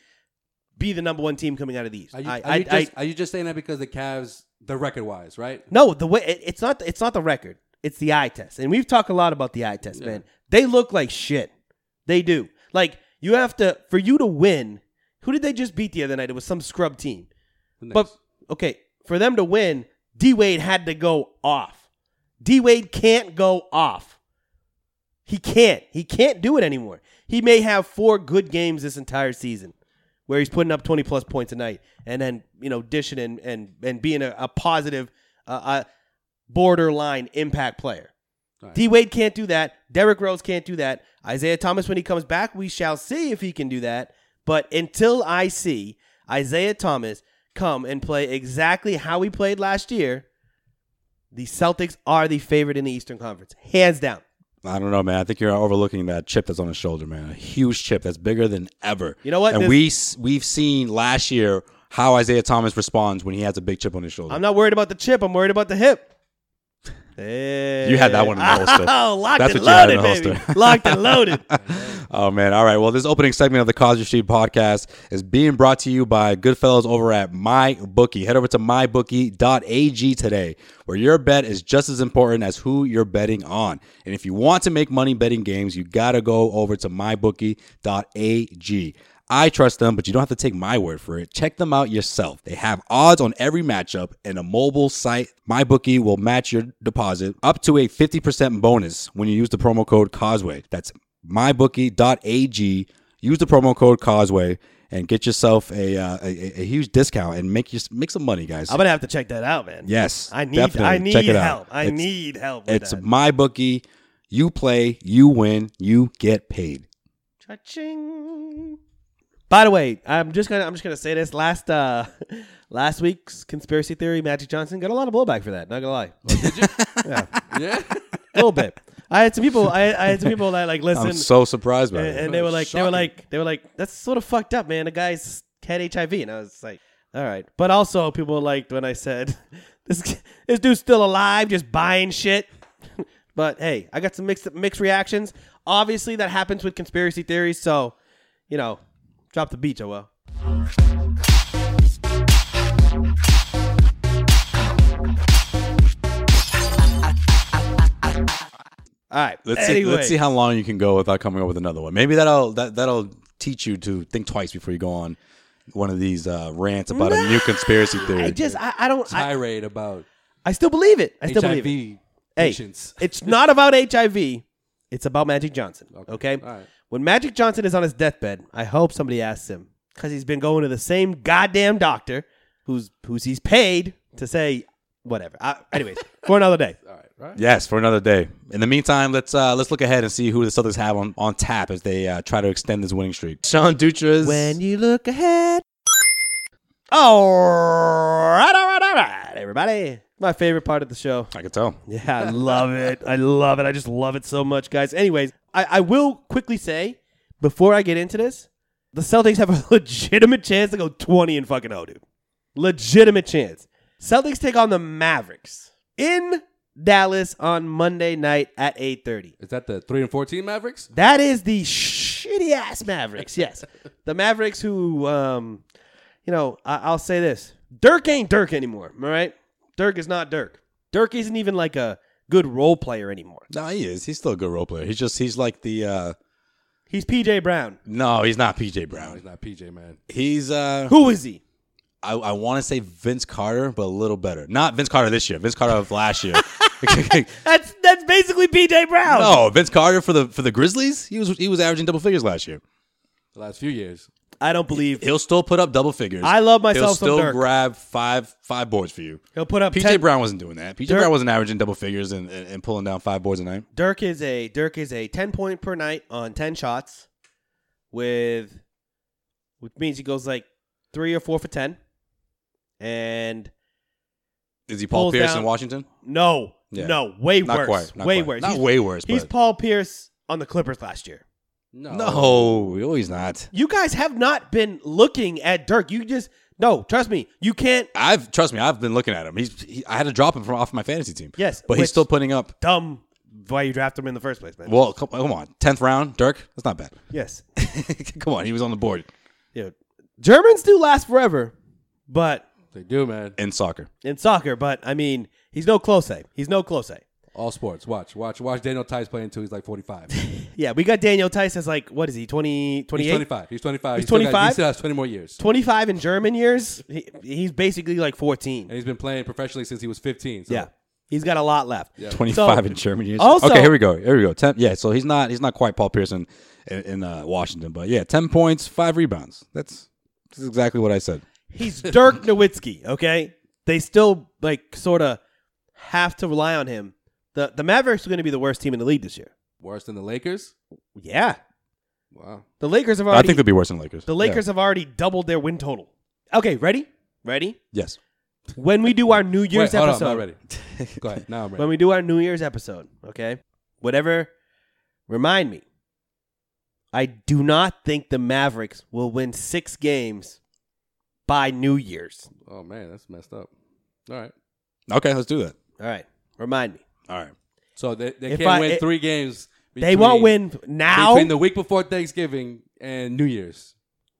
[SPEAKER 5] be the number one team coming out of the East.
[SPEAKER 6] Are you,
[SPEAKER 5] I,
[SPEAKER 6] are, you
[SPEAKER 5] I,
[SPEAKER 6] just, are you just saying that because the Cavs, the record wise, right?
[SPEAKER 5] No, the way it, it's not it's not the record. It's the eye test. And we've talked a lot about the eye test,
[SPEAKER 6] Yeah.
[SPEAKER 5] man. They look like shit. They do. Like you have to for you to win. Who did they just beat the other night? It was some scrub team.
[SPEAKER 6] The Knicks.
[SPEAKER 5] But okay, for them to win, D Wade had to go off. D Wade can't go off. He can't. He can't do it anymore. He may have four good games this entire season where he's putting up twenty plus points a night and then, you know, dishing and and, and being a, a positive, uh, a borderline impact player.
[SPEAKER 6] All right.
[SPEAKER 5] D Wade can't do that. Derrick Rose can't do that. Isaiah Thomas, when he comes back, we shall see if he can do that. But until I see Isaiah Thomas come and play exactly how he played last year, the Celtics are the favorite in the Eastern Conference. Hands down.
[SPEAKER 4] I don't know, man. I think you're overlooking that chip that's on his shoulder, man. A huge chip that's bigger than ever.
[SPEAKER 5] You know what?
[SPEAKER 4] And
[SPEAKER 5] This-
[SPEAKER 4] we s- we've seen last year how Isaiah Thomas responds when he has a big chip on his shoulder.
[SPEAKER 5] I'm not worried about the chip. I'm worried about the hip. Hey.
[SPEAKER 4] You had that one in the holster.
[SPEAKER 5] Oh, locked
[SPEAKER 4] That's
[SPEAKER 5] and
[SPEAKER 4] what you had in
[SPEAKER 5] loaded,
[SPEAKER 4] the
[SPEAKER 5] baby.
[SPEAKER 4] holster.
[SPEAKER 5] Locked and loaded.
[SPEAKER 4] Oh, man. All right. Well, this opening segment of the Cosby Street podcast is being brought to you by Goodfellas over at MyBookie. Head over to my bookie dot a g today, where your bet is just as important as who you're betting on. And if you want to make money betting games, you got to go over to my bookie dot a g. I trust them, but you don't have to take my word for it. Check them out yourself. They have odds on every matchup, and a mobile site, MyBookie, will match your deposit up to a fifty percent bonus when you use the promo code Causeway. That's my bookie dot a g. Use the promo code Causeway and get yourself a, uh, a a huge discount and make you make some money, guys.
[SPEAKER 5] I'm gonna have to check that out, man.
[SPEAKER 4] Yes,
[SPEAKER 5] I need
[SPEAKER 4] definitely.
[SPEAKER 5] I need
[SPEAKER 4] Check it
[SPEAKER 5] help.
[SPEAKER 4] out.
[SPEAKER 5] I
[SPEAKER 4] It's-
[SPEAKER 5] need help. With
[SPEAKER 4] It's
[SPEAKER 5] that.
[SPEAKER 4] MyBookie. You play, you win, you get paid.
[SPEAKER 5] Cha-ching. By the way, I'm just gonna I'm just gonna say this. Last uh last week's conspiracy theory, Magic Johnson got a lot of blowback for that. Not gonna lie. yeah,
[SPEAKER 6] Yeah.
[SPEAKER 5] a little bit. I had some people. I, I had some people that like listen.
[SPEAKER 4] I'm so surprised by
[SPEAKER 5] and,
[SPEAKER 4] it.
[SPEAKER 5] and they were like, they were
[SPEAKER 6] Shocking.
[SPEAKER 5] like, they were like, that's sort of fucked up, man. The guy's had H I V, and I was like, all right. But also, people liked when I said, this this dude's still alive, just buying shit. But hey, I got some mixed mixed reactions. Obviously, that happens with conspiracy theories. So, you know, drop the beat, Joel. All right.
[SPEAKER 4] Let's see.
[SPEAKER 5] anyway.
[SPEAKER 4] Let's see how long you can go without coming up with another one. Maybe that'll that that'll teach you to think twice before you go on one of these uh, rants about a new conspiracy theory.
[SPEAKER 5] I just, I, I don't, I,
[SPEAKER 6] Tirade about
[SPEAKER 5] I still believe it. I still
[SPEAKER 6] H I
[SPEAKER 5] believe it.
[SPEAKER 6] V
[SPEAKER 5] Hey,
[SPEAKER 6] patients.
[SPEAKER 5] it's not about H I V. It's about Magic Johnson. Okay.
[SPEAKER 6] All right.
[SPEAKER 5] When Magic Johnson is on his deathbed, I hope somebody asks him because he's been going to the same goddamn doctor who's who's he's paid to say whatever. Uh, anyways, for another day.
[SPEAKER 6] All right, right?
[SPEAKER 4] Yes, for another day. In the meantime, let's uh, let's look ahead and see who the Celtics have on, on tap as they uh, try to extend this winning streak. Sean Dutra's.
[SPEAKER 5] When you look ahead. All right, all right, all right, everybody. My favorite part of the show.
[SPEAKER 4] I can tell.
[SPEAKER 5] Yeah, I love it. I love it. I just love it so much, guys. Anyways, I, I will quickly say, before I get into this, the Celtics have a legitimate chance to go twenty and fucking oh, dude. Legitimate chance. Celtics take on the Mavericks in Dallas on Monday night at eight thirty.
[SPEAKER 6] Is that the three and fourteen Mavericks?
[SPEAKER 5] That is the shitty ass Mavericks. Yes, the Mavericks who, um, you know, I, I'll say this: Dirk ain't Dirk anymore. All right, Dirk is not Dirk. Dirk isn't even like a good role player anymore.
[SPEAKER 4] No, he is. He's still a good role player. He's just he's like the. Uh,
[SPEAKER 5] He's P J Brown.
[SPEAKER 4] no, he's not P J
[SPEAKER 6] No,
[SPEAKER 4] Brown.
[SPEAKER 6] he's not P J, man.
[SPEAKER 4] He's uh,
[SPEAKER 5] Who is he?
[SPEAKER 4] I, I want to say Vince Carter, but a little better. Not Vince Carter this year. Vince Carter of last year.
[SPEAKER 5] That's that's basically P J Brown.
[SPEAKER 4] No, Vince Carter for the for the Grizzlies. He was he was averaging double figures last year.
[SPEAKER 6] The last few years.
[SPEAKER 5] I don't believe.
[SPEAKER 4] He'll still put up double figures.
[SPEAKER 5] I love myself
[SPEAKER 4] He'll
[SPEAKER 5] some
[SPEAKER 4] still
[SPEAKER 5] Dirk.
[SPEAKER 4] grab five five boards for you.
[SPEAKER 5] He'll put up
[SPEAKER 4] P J
[SPEAKER 5] ten.
[SPEAKER 4] Brown wasn't doing that. P J
[SPEAKER 5] Dirk-
[SPEAKER 4] Brown wasn't averaging double figures and, and, and pulling down five boards a night.
[SPEAKER 5] Dirk is a Dirk is a ten point per night on ten shots, with which means he goes like three or four for ten, and
[SPEAKER 4] Is he Paul
[SPEAKER 5] Pulls
[SPEAKER 4] Pierce
[SPEAKER 5] down-
[SPEAKER 4] in Washington?
[SPEAKER 5] no,
[SPEAKER 4] Yeah.
[SPEAKER 5] no, way
[SPEAKER 4] Not
[SPEAKER 5] worse,
[SPEAKER 4] quite. Not
[SPEAKER 5] way
[SPEAKER 4] quite.
[SPEAKER 5] worse.
[SPEAKER 4] Not
[SPEAKER 5] he's,
[SPEAKER 4] way worse.
[SPEAKER 5] He's
[SPEAKER 4] but
[SPEAKER 5] Paul Pierce on the Clippers last year.
[SPEAKER 6] No.
[SPEAKER 4] no, no, he's not.
[SPEAKER 5] You guys have not been looking at Dirk. You just no, trust me. You can't.
[SPEAKER 4] I've trust me. I've been looking at him. He's. He, I had to drop him from off my fantasy team.
[SPEAKER 5] Yes,
[SPEAKER 4] but he's
[SPEAKER 5] which-
[SPEAKER 4] still putting up.
[SPEAKER 5] Dumb. Why you drafted him in the first place, man?
[SPEAKER 4] Well, come, come on, tenth round, Dirk. That's not bad.
[SPEAKER 5] Yes.
[SPEAKER 4] Come on, he was on the board
[SPEAKER 5] Dude, Germans do last forever, but
[SPEAKER 6] They do, man.
[SPEAKER 4] in soccer.
[SPEAKER 5] in soccer. But I mean, he's no close. He's no close.
[SPEAKER 6] All sports. Watch. Watch. Watch Daniel Tice play until he's like forty-five. He's
[SPEAKER 5] Yeah, we got Daniel Tice as like, what is he, twenty, twenty-eight?
[SPEAKER 6] twenty-five. He's twenty-five.
[SPEAKER 5] He's
[SPEAKER 6] He still got-
[SPEAKER 5] twenty-five?
[SPEAKER 6] He still has twenty more years.
[SPEAKER 5] twenty-five in German years. He, he's basically like fourteen.
[SPEAKER 6] And he's been playing professionally since he was fifteen. So.
[SPEAKER 5] Yeah, he's got a lot left.
[SPEAKER 6] Yeah.
[SPEAKER 4] Twenty-five
[SPEAKER 5] So-
[SPEAKER 4] in German years.
[SPEAKER 5] Also-
[SPEAKER 4] okay, here we go. Here we go. Ten, yeah, so he's not he's not quite Paul Pierce in, in, in uh, Washington, but yeah, ten points, five rebounds. That's that's exactly what I said.
[SPEAKER 5] He's Dirk Nowitzki, okay? They still like sort of have to rely on him. The the Mavericks are going to be the worst team in the league this year.
[SPEAKER 6] Worse than the Lakers?
[SPEAKER 5] Yeah.
[SPEAKER 6] Wow.
[SPEAKER 5] The Lakers have
[SPEAKER 4] I
[SPEAKER 5] already
[SPEAKER 4] think they'll be worse than the Lakers.
[SPEAKER 5] The Lakers have already doubled their win total. Okay, ready? Ready?
[SPEAKER 4] Yeah. Yes.
[SPEAKER 5] When we do our New Year's
[SPEAKER 6] Wait, hold
[SPEAKER 5] episode.
[SPEAKER 6] on, I'm not ready. Go ahead. Now I'm ready.
[SPEAKER 5] When we do our New Year's episode, okay? Whatever, remind me. I do not think the Mavericks will win six games by New Year's.
[SPEAKER 6] Oh, man, that's messed up. All right.
[SPEAKER 4] Okay, let's do that.
[SPEAKER 5] All right. Remind me.
[SPEAKER 4] All right.
[SPEAKER 6] So they, they
[SPEAKER 5] If
[SPEAKER 6] can't
[SPEAKER 5] I-
[SPEAKER 6] win
[SPEAKER 5] it-
[SPEAKER 6] three games.
[SPEAKER 5] They won't
[SPEAKER 6] between-
[SPEAKER 5] win now.
[SPEAKER 6] Between the week before Thanksgiving and New Year's.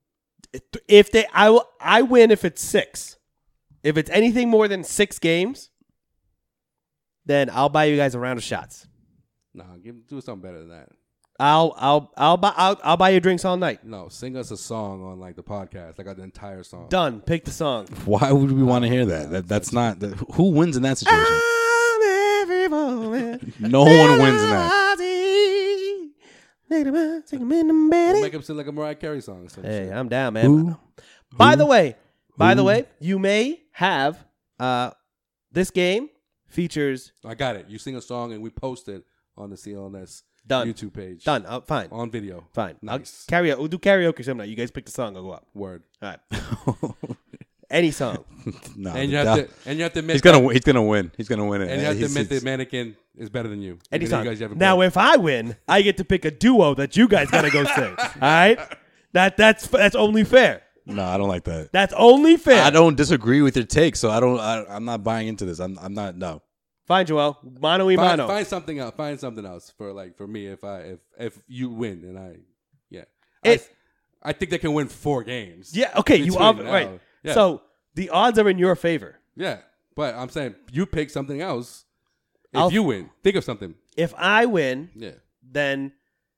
[SPEAKER 5] If they, I will, I win if it's six. If it's anything more than six games, then I'll buy you guys a round of shots.
[SPEAKER 6] Nah, give, do something better than that.
[SPEAKER 5] I'll I'll I'll buy I'll, I'll buy you drinks all night.
[SPEAKER 6] No, sing us a song on like the podcast, like the entire song.
[SPEAKER 5] Done. Pick the song.
[SPEAKER 4] Why would we want to hear that? that that's not. That, who wins in that situation? No one wins in that.
[SPEAKER 6] We'll make him sing like a Mariah Carey song. Or some
[SPEAKER 5] Hey,
[SPEAKER 6] shit.
[SPEAKER 5] I'm down, man.
[SPEAKER 4] Who?
[SPEAKER 5] By
[SPEAKER 4] Who?
[SPEAKER 5] the way, by
[SPEAKER 4] Who?
[SPEAKER 5] the way, you may have uh, this game features
[SPEAKER 6] I got it. You sing a song and we post it on the C L N S
[SPEAKER 5] Done.
[SPEAKER 6] YouTube page.
[SPEAKER 5] done. Uh, fine,
[SPEAKER 6] On video.
[SPEAKER 5] fine.
[SPEAKER 6] Nice.
[SPEAKER 5] I'll karaoke. We'll do karaoke some night. You guys pick the song. I'll go up.
[SPEAKER 6] Word.
[SPEAKER 5] All right. Any song.
[SPEAKER 4] no,
[SPEAKER 6] And you
[SPEAKER 4] the-
[SPEAKER 6] have to and you have to admit
[SPEAKER 4] he's gonna.
[SPEAKER 6] that-
[SPEAKER 4] He's gonna win. He's gonna win it.
[SPEAKER 6] and you have to
[SPEAKER 4] He's-
[SPEAKER 6] admit
[SPEAKER 4] he's-
[SPEAKER 6] the mannequin is better than you.
[SPEAKER 5] Any
[SPEAKER 6] Even though
[SPEAKER 5] song.
[SPEAKER 6] you guys haven't
[SPEAKER 5] Now,
[SPEAKER 6] played.
[SPEAKER 5] if I win, I get to pick a duo that you guys gotta go sing. All right. That that's that's only fair.
[SPEAKER 4] No, I don't like that.
[SPEAKER 5] That's only fair.
[SPEAKER 4] I don't disagree with your take, so I don't. I, I'm not buying into this. I'm. I'm not. No.
[SPEAKER 5] Fine, Joel. Mano y
[SPEAKER 6] find,
[SPEAKER 5] mano.
[SPEAKER 6] find something else. Find something else for like for me if I if if you win and I yeah.
[SPEAKER 5] It-
[SPEAKER 6] I, I think they can win four games.
[SPEAKER 5] Yeah. Okay. You
[SPEAKER 6] Between
[SPEAKER 5] are
[SPEAKER 6] now.
[SPEAKER 5] right.
[SPEAKER 6] Yeah.
[SPEAKER 5] So the odds are in your favor.
[SPEAKER 6] Yeah, but I'm saying you pick something else. If
[SPEAKER 5] I'll-
[SPEAKER 6] you win, think of something.
[SPEAKER 5] If I win,
[SPEAKER 6] Yeah.
[SPEAKER 5] then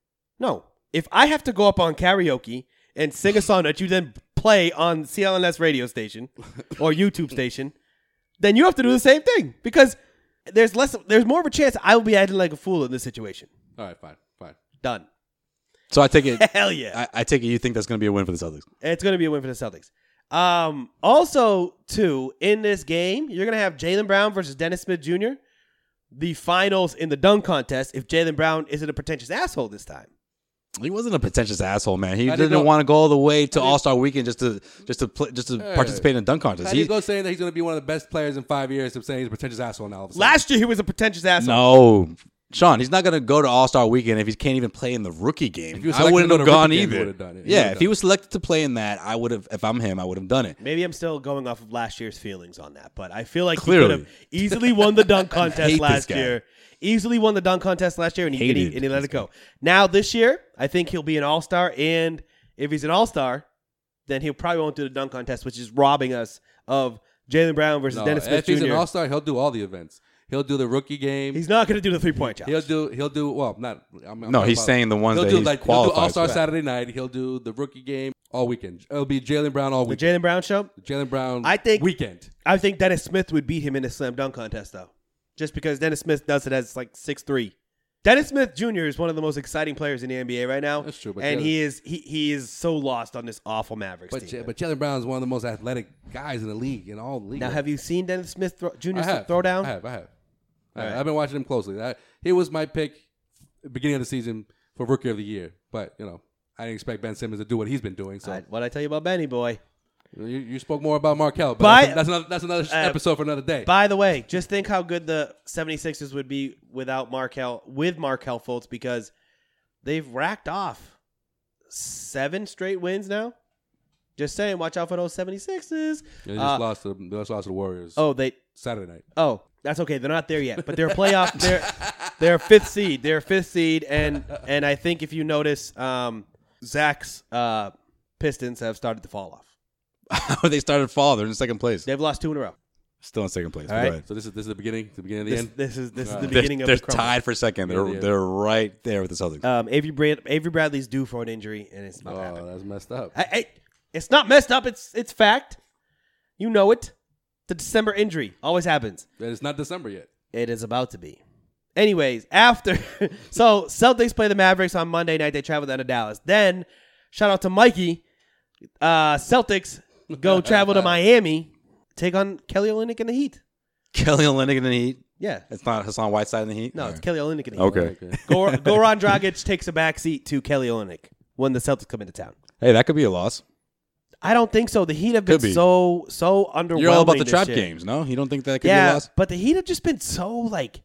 [SPEAKER 5] no. If I have to go up on karaoke and sing a song that you then play on C L N S radio station or YouTube station, then you have to do the same thing because there's less. There's more of a chance I will be acting like a fool in this situation.
[SPEAKER 6] All right, fine, fine.
[SPEAKER 5] Done.
[SPEAKER 4] So I take it.
[SPEAKER 5] Hell yeah.
[SPEAKER 4] I, I take it. You think that's going to be a win for the Celtics?
[SPEAKER 5] It's going to be a win for the Celtics. Um, also, too, in this game, you're going to have Jaylen Brown versus Dennis Smith Junior The finals in the dunk contest if Jaylen Brown isn't a pretentious asshole this time.
[SPEAKER 4] He wasn't a pretentious asshole, man. He
[SPEAKER 6] How do you
[SPEAKER 4] didn't
[SPEAKER 6] go-
[SPEAKER 4] want to go all the way to
[SPEAKER 6] How do you-
[SPEAKER 4] All Star Weekend just to just to play, just to
[SPEAKER 6] Hey.
[SPEAKER 4] participate in a dunk contest.
[SPEAKER 6] How do you
[SPEAKER 4] He,
[SPEAKER 6] go saying that he's going to be one of the best players in five years of saying he's a pretentious asshole now? All of a sudden?
[SPEAKER 5] Last year, he was a pretentious asshole.
[SPEAKER 4] no, Sean, he's not going to go to All Star Weekend if he can't even play in the rookie game.
[SPEAKER 6] If he was
[SPEAKER 4] I
[SPEAKER 6] selected
[SPEAKER 4] wouldn't
[SPEAKER 6] to go
[SPEAKER 4] have
[SPEAKER 6] to
[SPEAKER 4] gone
[SPEAKER 6] rookie game, he
[SPEAKER 4] either.
[SPEAKER 6] would've done it. He
[SPEAKER 4] Yeah,
[SPEAKER 6] would've
[SPEAKER 4] if he
[SPEAKER 6] done
[SPEAKER 4] was selected to play in that, I would have. If I'm him, I would have done it.
[SPEAKER 5] Maybe I'm still going off of last year's feelings on that, but I feel like
[SPEAKER 4] Clearly.
[SPEAKER 5] he could have easily won the dunk
[SPEAKER 4] hate
[SPEAKER 5] contest
[SPEAKER 4] this
[SPEAKER 5] last
[SPEAKER 4] guy.
[SPEAKER 5] year. Easily won the dunk contest last year, and he, and he,
[SPEAKER 4] Hated
[SPEAKER 5] and he let
[SPEAKER 4] this
[SPEAKER 5] it go. Now this year, I think he'll be an all star, and if he's an all star, then he'll probably won't do the dunk contest, which is robbing us of Jaylen Brown versus
[SPEAKER 6] No,
[SPEAKER 5] Dennis Smith
[SPEAKER 6] if he's an
[SPEAKER 5] Junior
[SPEAKER 6] all star, he'll do all the events. He'll do the rookie game.
[SPEAKER 5] He's not going to do the three point challenge.
[SPEAKER 6] He'll do. He'll do. Well, not. I'm, I'm
[SPEAKER 4] No,
[SPEAKER 6] talking
[SPEAKER 4] he's
[SPEAKER 6] about-
[SPEAKER 4] saying the ones
[SPEAKER 6] he'll
[SPEAKER 4] that
[SPEAKER 6] do
[SPEAKER 4] he's
[SPEAKER 6] like he'll do
[SPEAKER 4] qualified
[SPEAKER 6] All Star
[SPEAKER 4] for.
[SPEAKER 6] Saturday night. He'll do the rookie game all weekend. It'll be Jaylen Brown all
[SPEAKER 5] The
[SPEAKER 6] weekend.
[SPEAKER 5] Jaylen Brown show.
[SPEAKER 6] Jaylen Brown.
[SPEAKER 5] I think-
[SPEAKER 6] weekend.
[SPEAKER 5] I think Dennis Smith would beat him in a slam dunk contest, though, just because Dennis Smith does it as like six three. Dennis Smith Junior is one of the most exciting players in the N B A right now.
[SPEAKER 6] That's true, but
[SPEAKER 5] and
[SPEAKER 6] Jaylen-
[SPEAKER 5] he is he he is so lost on this awful Mavericks
[SPEAKER 6] But
[SPEAKER 5] team.
[SPEAKER 6] J- but Jaylen Brown is one of the most athletic guys in the league in all the league.
[SPEAKER 5] now, have you seen Dennis Smith throw,
[SPEAKER 6] I
[SPEAKER 5] Junior
[SPEAKER 6] have
[SPEAKER 5] throw down?
[SPEAKER 6] I have. I have. I
[SPEAKER 5] All
[SPEAKER 6] have.
[SPEAKER 5] right.
[SPEAKER 6] I've been watching him closely. That he was my pick beginning of the season for rookie of the year. But you know, I didn't expect Ben Simmons to do what he's been doing. So
[SPEAKER 5] All right, what I tell you about Benny boy?
[SPEAKER 6] you, you spoke more about Markel, but
[SPEAKER 5] By-
[SPEAKER 6] that's, that's another that's another
[SPEAKER 5] Uh,
[SPEAKER 6] episode for another day.
[SPEAKER 5] By the way, just think how good the 76ers would be without Markel with Markel Fultz because they've racked off seven straight wins now. Just saying, watch out for those 76ers.
[SPEAKER 6] They just
[SPEAKER 5] Uh,
[SPEAKER 6] lost to they just lost to the Warriors.
[SPEAKER 5] Oh, they
[SPEAKER 6] Saturday night.
[SPEAKER 5] Oh, that's okay. They're not there yet, but they're a playoff. They're they're a fifth seed. They're a fifth seed, and and I think if you notice, um, Zach's uh, Pistons have started to fall off.
[SPEAKER 4] they started to fall. They're in second place.
[SPEAKER 5] They've lost two in a row.
[SPEAKER 4] Still in second place.
[SPEAKER 5] All
[SPEAKER 4] Go
[SPEAKER 5] right.
[SPEAKER 4] ahead.
[SPEAKER 6] So this is this is the beginning, the beginning of the
[SPEAKER 5] This,
[SPEAKER 6] end.
[SPEAKER 5] this is this is the
[SPEAKER 6] They're-
[SPEAKER 5] beginning
[SPEAKER 4] they're
[SPEAKER 5] of the crumble.
[SPEAKER 4] tied for second. They're
[SPEAKER 6] Yeah, yeah.
[SPEAKER 4] they're right there with the Celtics.
[SPEAKER 5] Um, Avery Brad, Avery Bradley's due for an injury, and it's not
[SPEAKER 6] Oh,
[SPEAKER 5] happening.
[SPEAKER 6] that's messed up.
[SPEAKER 5] I, I, it's not messed up. It's it's fact. You know it. The December injury always happens.
[SPEAKER 6] It's not December yet.
[SPEAKER 5] It is about to be. Anyways, after so Celtics play the Mavericks on Monday night. They travel down to Dallas. Then shout out to Mikey. Uh, Celtics go travel to Miami, take on Kelly Olynyk in the Heat.
[SPEAKER 4] Kelly Olynyk in the Heat.
[SPEAKER 5] Yeah,
[SPEAKER 4] It's not Hassan Whiteside in the Heat.
[SPEAKER 5] no,
[SPEAKER 4] All
[SPEAKER 5] it's
[SPEAKER 4] right.
[SPEAKER 5] Kelly Olynyk in the Heat.
[SPEAKER 4] Okay.
[SPEAKER 6] Okay.
[SPEAKER 5] Gor- Goran Dragic takes a backseat to Kelly Olynyk when the Celtics come into town.
[SPEAKER 4] Hey, that could be a loss.
[SPEAKER 5] I don't think so. The Heat have been
[SPEAKER 4] Could be.
[SPEAKER 5] so so underwhelming.
[SPEAKER 4] You're all about the
[SPEAKER 5] this
[SPEAKER 4] trap
[SPEAKER 5] year.
[SPEAKER 4] games, no? You don't think that could be a
[SPEAKER 5] Yeah,
[SPEAKER 4] loss?
[SPEAKER 5] but the Heat have just been so like,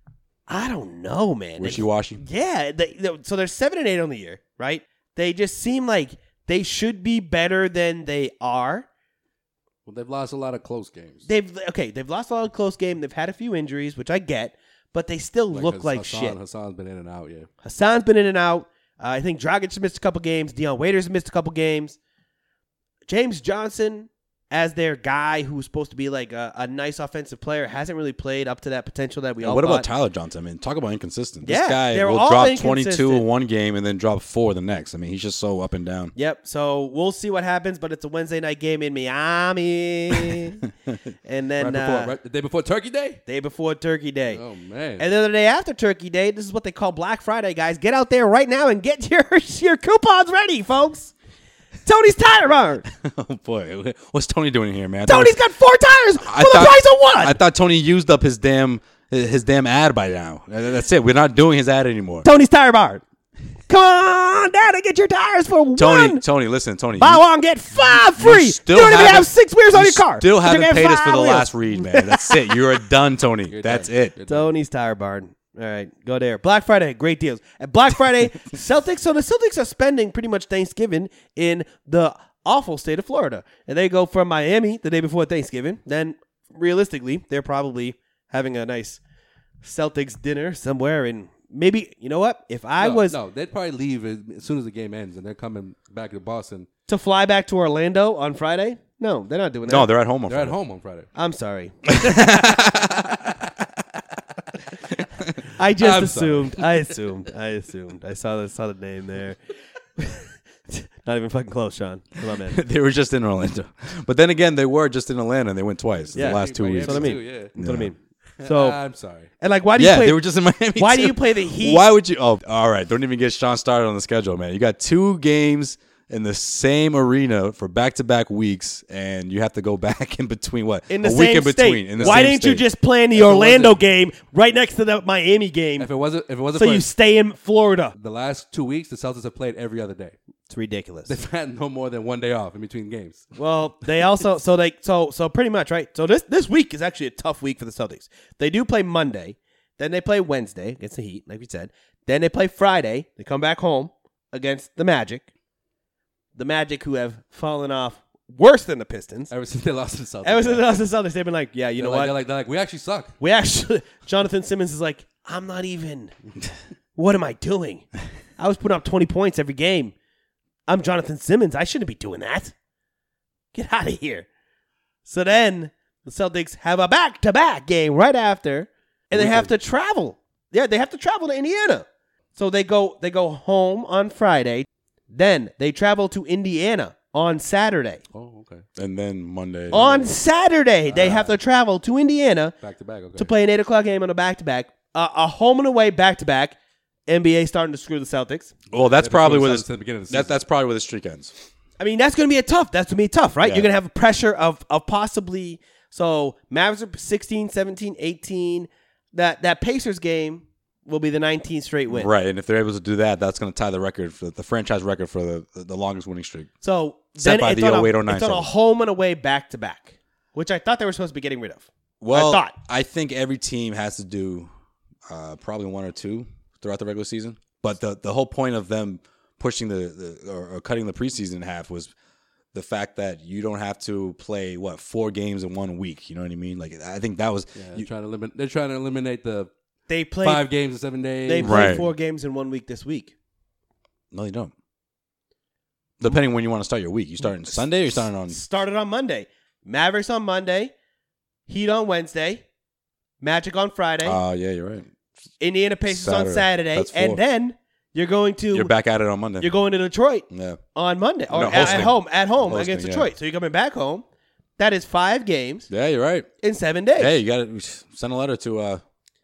[SPEAKER 5] I don't know, man.
[SPEAKER 4] Wishy washy.
[SPEAKER 5] Yeah, they, they- so they're seven and eight on the year, right? They just seem like they should be better than they are.
[SPEAKER 6] Well, they've lost a lot of close games.
[SPEAKER 5] They've okay, they've lost a lot of close game. They've had a few injuries, which I get, but they still look
[SPEAKER 6] Hass-
[SPEAKER 5] like
[SPEAKER 6] Hassan,
[SPEAKER 5] shit.
[SPEAKER 6] Hassan's been in and out. Yeah.
[SPEAKER 5] Hassan's been in and out. Uh, I think Dragic missed a couple games. Deion Waiters missed a couple games. James Johnson as their guy who's supposed to be like a, a nice offensive player hasn't really played up to that potential that we all
[SPEAKER 4] What
[SPEAKER 5] thought.
[SPEAKER 4] about Tyler Johnson? I mean, talk about inconsistent.
[SPEAKER 5] Yeah,
[SPEAKER 4] this guy
[SPEAKER 5] they're
[SPEAKER 4] will
[SPEAKER 5] all
[SPEAKER 4] drop
[SPEAKER 5] inconsistent.
[SPEAKER 4] twenty-two in one game and then drop four the next. I mean, he's just so up and down.
[SPEAKER 5] Yep. So we'll see what happens, but it's a Wednesday night game in Miami, and then
[SPEAKER 6] Right before,
[SPEAKER 5] uh,
[SPEAKER 6] right, the day before Turkey Day.
[SPEAKER 5] day before Turkey Day.
[SPEAKER 6] Oh man!
[SPEAKER 5] And then the day after Turkey Day, this is what they call Black Friday, guys. Get out there right now and get your your coupons ready, folks. Tony's Tire Barn.
[SPEAKER 4] Oh boy, what's Tony doing here, man? I
[SPEAKER 5] Tony's
[SPEAKER 4] thought-
[SPEAKER 5] got four tires for
[SPEAKER 4] I
[SPEAKER 5] the
[SPEAKER 4] thought-
[SPEAKER 5] price of one.
[SPEAKER 4] I thought Tony used up his damn his damn ad by now. That's it. We're not doing his ad anymore.
[SPEAKER 5] Tony's Tire Barn. Come on down and get your tires for
[SPEAKER 4] Tony,
[SPEAKER 5] one.
[SPEAKER 4] Tony, listen, Tony.
[SPEAKER 5] Buy
[SPEAKER 4] you-
[SPEAKER 5] one, get five free. You,
[SPEAKER 4] still
[SPEAKER 5] don't even
[SPEAKER 4] haven't-
[SPEAKER 5] have six wheels on
[SPEAKER 4] you
[SPEAKER 5] your car.
[SPEAKER 4] Still
[SPEAKER 5] But you're
[SPEAKER 4] haven't
[SPEAKER 5] getting
[SPEAKER 4] paid us for
[SPEAKER 5] five
[SPEAKER 4] the
[SPEAKER 5] wheels.
[SPEAKER 4] last read, man. That's it. You're done, Tony.
[SPEAKER 6] You're
[SPEAKER 4] That's
[SPEAKER 6] done.
[SPEAKER 4] it.
[SPEAKER 6] You're done.
[SPEAKER 5] Tony's Tire Barn. All right, go there. Black Friday, great deals. At Black Friday, Celtics. So the Celtics are spending pretty much Thanksgiving in the awful state of Florida, and they go from Miami the day before Thanksgiving. Then, realistically, they're probably having a nice Celtics dinner somewhere in maybe. You know what? If I
[SPEAKER 6] no,
[SPEAKER 5] was
[SPEAKER 6] no, they'd probably leave as, as soon as the game ends, and they're coming back to Boston.
[SPEAKER 5] to fly back to Orlando on Friday, no, they're not doing that.
[SPEAKER 4] No, they're at home on
[SPEAKER 6] They're at
[SPEAKER 4] Friday.
[SPEAKER 6] home on Friday.
[SPEAKER 5] I'm sorry. I just
[SPEAKER 6] I'm
[SPEAKER 5] assumed. I assumed. I assumed. I saw the saw the name there. Not even fucking close, Sean. Come on, man.
[SPEAKER 4] They were just in Orlando. But then again, they were just in Atlanta and they went twice in
[SPEAKER 5] Yeah.
[SPEAKER 4] the last two
[SPEAKER 6] Miami
[SPEAKER 4] weeks.
[SPEAKER 5] That's what I mean.
[SPEAKER 6] too, yeah.
[SPEAKER 5] That's what I mean. So,
[SPEAKER 6] I'm sorry.
[SPEAKER 5] and like, why do you
[SPEAKER 4] Yeah,
[SPEAKER 5] play?
[SPEAKER 4] they were just in Miami.
[SPEAKER 5] why
[SPEAKER 4] too.
[SPEAKER 5] do you play the Heat?
[SPEAKER 4] Why would you? Oh, all right. Don't even get Sean started on the schedule, man. You got two games in the same arena for back-to-back weeks, and you have to go back in between what?
[SPEAKER 5] in the
[SPEAKER 4] a
[SPEAKER 5] same
[SPEAKER 4] week in
[SPEAKER 5] state?
[SPEAKER 4] between. In the
[SPEAKER 5] Why
[SPEAKER 4] same
[SPEAKER 5] didn't you
[SPEAKER 4] state.
[SPEAKER 5] just play in the
[SPEAKER 6] If it
[SPEAKER 5] Orlando
[SPEAKER 6] wasn't-
[SPEAKER 5] game right next to the Miami game,
[SPEAKER 6] If it wasn't, if it wasn't
[SPEAKER 5] so
[SPEAKER 6] for
[SPEAKER 5] you stay in Florida?
[SPEAKER 6] the last two weeks, the Celtics have played every other day.
[SPEAKER 5] It's ridiculous.
[SPEAKER 6] They've had no more than one day off in between games.
[SPEAKER 5] Well, they also so they so so pretty much right. So this this week is actually a tough week for the Celtics. They do play Monday, then they play Wednesday against the Heat, like we said. Then they play Friday. They come back home against the Magic, the Magic who have fallen off worse than the Pistons.
[SPEAKER 6] Ever since they lost to the Celtics.
[SPEAKER 5] Ever since they lost to the Celtics, they've been like, yeah, you
[SPEAKER 6] They're
[SPEAKER 5] know
[SPEAKER 6] like,
[SPEAKER 5] what?
[SPEAKER 6] They're like, they're like, we actually suck.
[SPEAKER 5] We actually, Jonathan Simmons is like, I'm not even. What am I doing? I was putting up twenty points every game. I'm Jonathan Simmons. I shouldn't be doing that. Get out of here. So then the Celtics have a back-to-back game right after, and they have to travel. Yeah, they have to travel to Indiana. So they go they go home on Friday. Then they travel to Indiana on Saturday.
[SPEAKER 6] Oh, okay.
[SPEAKER 4] And then Monday.
[SPEAKER 5] On Saturday, they have to travel to Indiana
[SPEAKER 6] Back to back. Okay.
[SPEAKER 5] to play an eight o'clock game on a back-to-back. Uh, a home and away back-to-back. N B A starting to screw the Celtics.
[SPEAKER 4] Well, that's
[SPEAKER 6] They've been
[SPEAKER 4] probably
[SPEAKER 6] screwing
[SPEAKER 4] where
[SPEAKER 6] the
[SPEAKER 4] this,
[SPEAKER 6] Celtics at the beginning of the
[SPEAKER 4] that,
[SPEAKER 6] season.
[SPEAKER 4] that's probably where the streak ends.
[SPEAKER 5] I mean, that's going to be a tough. That's going to be tough, right?
[SPEAKER 4] Yeah.
[SPEAKER 5] You're going to have a pressure of of possibly. So Mavericks are sixteen, seventeen, eighteen. That that Pacers game will be the nineteenth straight win.
[SPEAKER 4] Right, and if they're able to do that, that's going to tie the record for the franchise record for the, the longest winning streak.
[SPEAKER 5] So
[SPEAKER 4] Set
[SPEAKER 5] then
[SPEAKER 4] by
[SPEAKER 5] it's,
[SPEAKER 4] the
[SPEAKER 5] on
[SPEAKER 4] oh eight
[SPEAKER 5] a,
[SPEAKER 4] oh nine
[SPEAKER 5] it's on a
[SPEAKER 4] Celtics.
[SPEAKER 5] home and away back-to-back, which I thought they were supposed to be getting rid of.
[SPEAKER 4] Well,
[SPEAKER 5] I thought.
[SPEAKER 4] I think every team has to do uh, probably one or two throughout the regular season. But the the whole point of them pushing the, the or, or cutting the preseason in half was the fact that you don't have to play what four games in one week. You know what I mean? Like I think that was
[SPEAKER 6] Yeah, they're
[SPEAKER 4] you-
[SPEAKER 6] trying to limit. They're trying to eliminate the
[SPEAKER 5] They played
[SPEAKER 6] five games in seven days.
[SPEAKER 5] They played
[SPEAKER 4] Right.
[SPEAKER 5] four games in one week this week.
[SPEAKER 4] no, you don't. Depending on when you want to start your week, you starting Sunday or you starting on
[SPEAKER 5] Started on Monday. Mavericks on Monday. Heat on Wednesday. Magic on Friday.
[SPEAKER 4] Oh, yeah, you're right.
[SPEAKER 5] Indiana Pacers on
[SPEAKER 4] Saturday.
[SPEAKER 5] Saturday,
[SPEAKER 4] That's
[SPEAKER 5] and
[SPEAKER 4] four.
[SPEAKER 5] then you're going to
[SPEAKER 4] You're back at it on Monday.
[SPEAKER 5] you're going to Detroit
[SPEAKER 4] yeah.
[SPEAKER 5] on Monday or
[SPEAKER 4] No,
[SPEAKER 5] at, at
[SPEAKER 4] hosting.
[SPEAKER 5] home at home
[SPEAKER 4] Hosting,
[SPEAKER 5] against
[SPEAKER 4] yeah.
[SPEAKER 5] Detroit. So you're coming back home. That is five games
[SPEAKER 4] Yeah, you're right.
[SPEAKER 5] in seven days.
[SPEAKER 4] Hey, you got to send a letter to uh,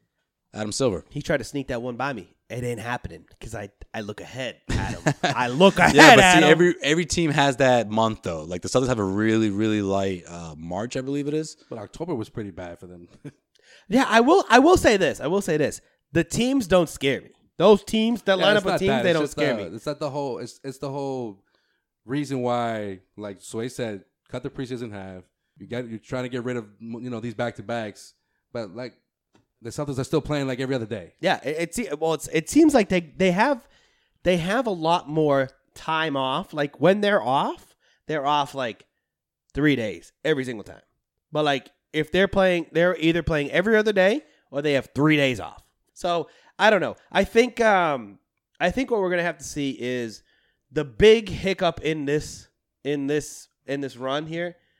[SPEAKER 4] Adam Silver.
[SPEAKER 5] He tried to sneak that one by me. It ain't happening because I I look ahead, Adam. I look ahead,
[SPEAKER 4] Yeah, but see,
[SPEAKER 5] Adam.
[SPEAKER 4] every every team has that month though. Like the Celtics have a really really light uh, March, I believe it is.
[SPEAKER 6] But October was pretty bad for them.
[SPEAKER 5] yeah, I will. I will say this. I will say this. The teams don't scare me. Those teams that
[SPEAKER 6] Yeah,
[SPEAKER 5] line
[SPEAKER 6] it's
[SPEAKER 5] up of
[SPEAKER 6] not
[SPEAKER 5] teams,
[SPEAKER 6] that.
[SPEAKER 5] they
[SPEAKER 6] It's
[SPEAKER 5] don't
[SPEAKER 6] just
[SPEAKER 5] scare
[SPEAKER 6] the-
[SPEAKER 5] me.
[SPEAKER 6] It's not the whole. It's it's the whole reason why, like Sway said, cut the preseason in half. You got you're trying to get rid of you know these back to backs, but like the Celtics are still playing like every other day.
[SPEAKER 5] Yeah, it, it well, it's, it seems like they they have they have a lot more time off. Like when they're off, they're off like three days every single time. But like if they're playing, they're either playing every other day or they have three days off. So I don't know. I think um I think what we're gonna have to see is the big hiccup in this in this in this run here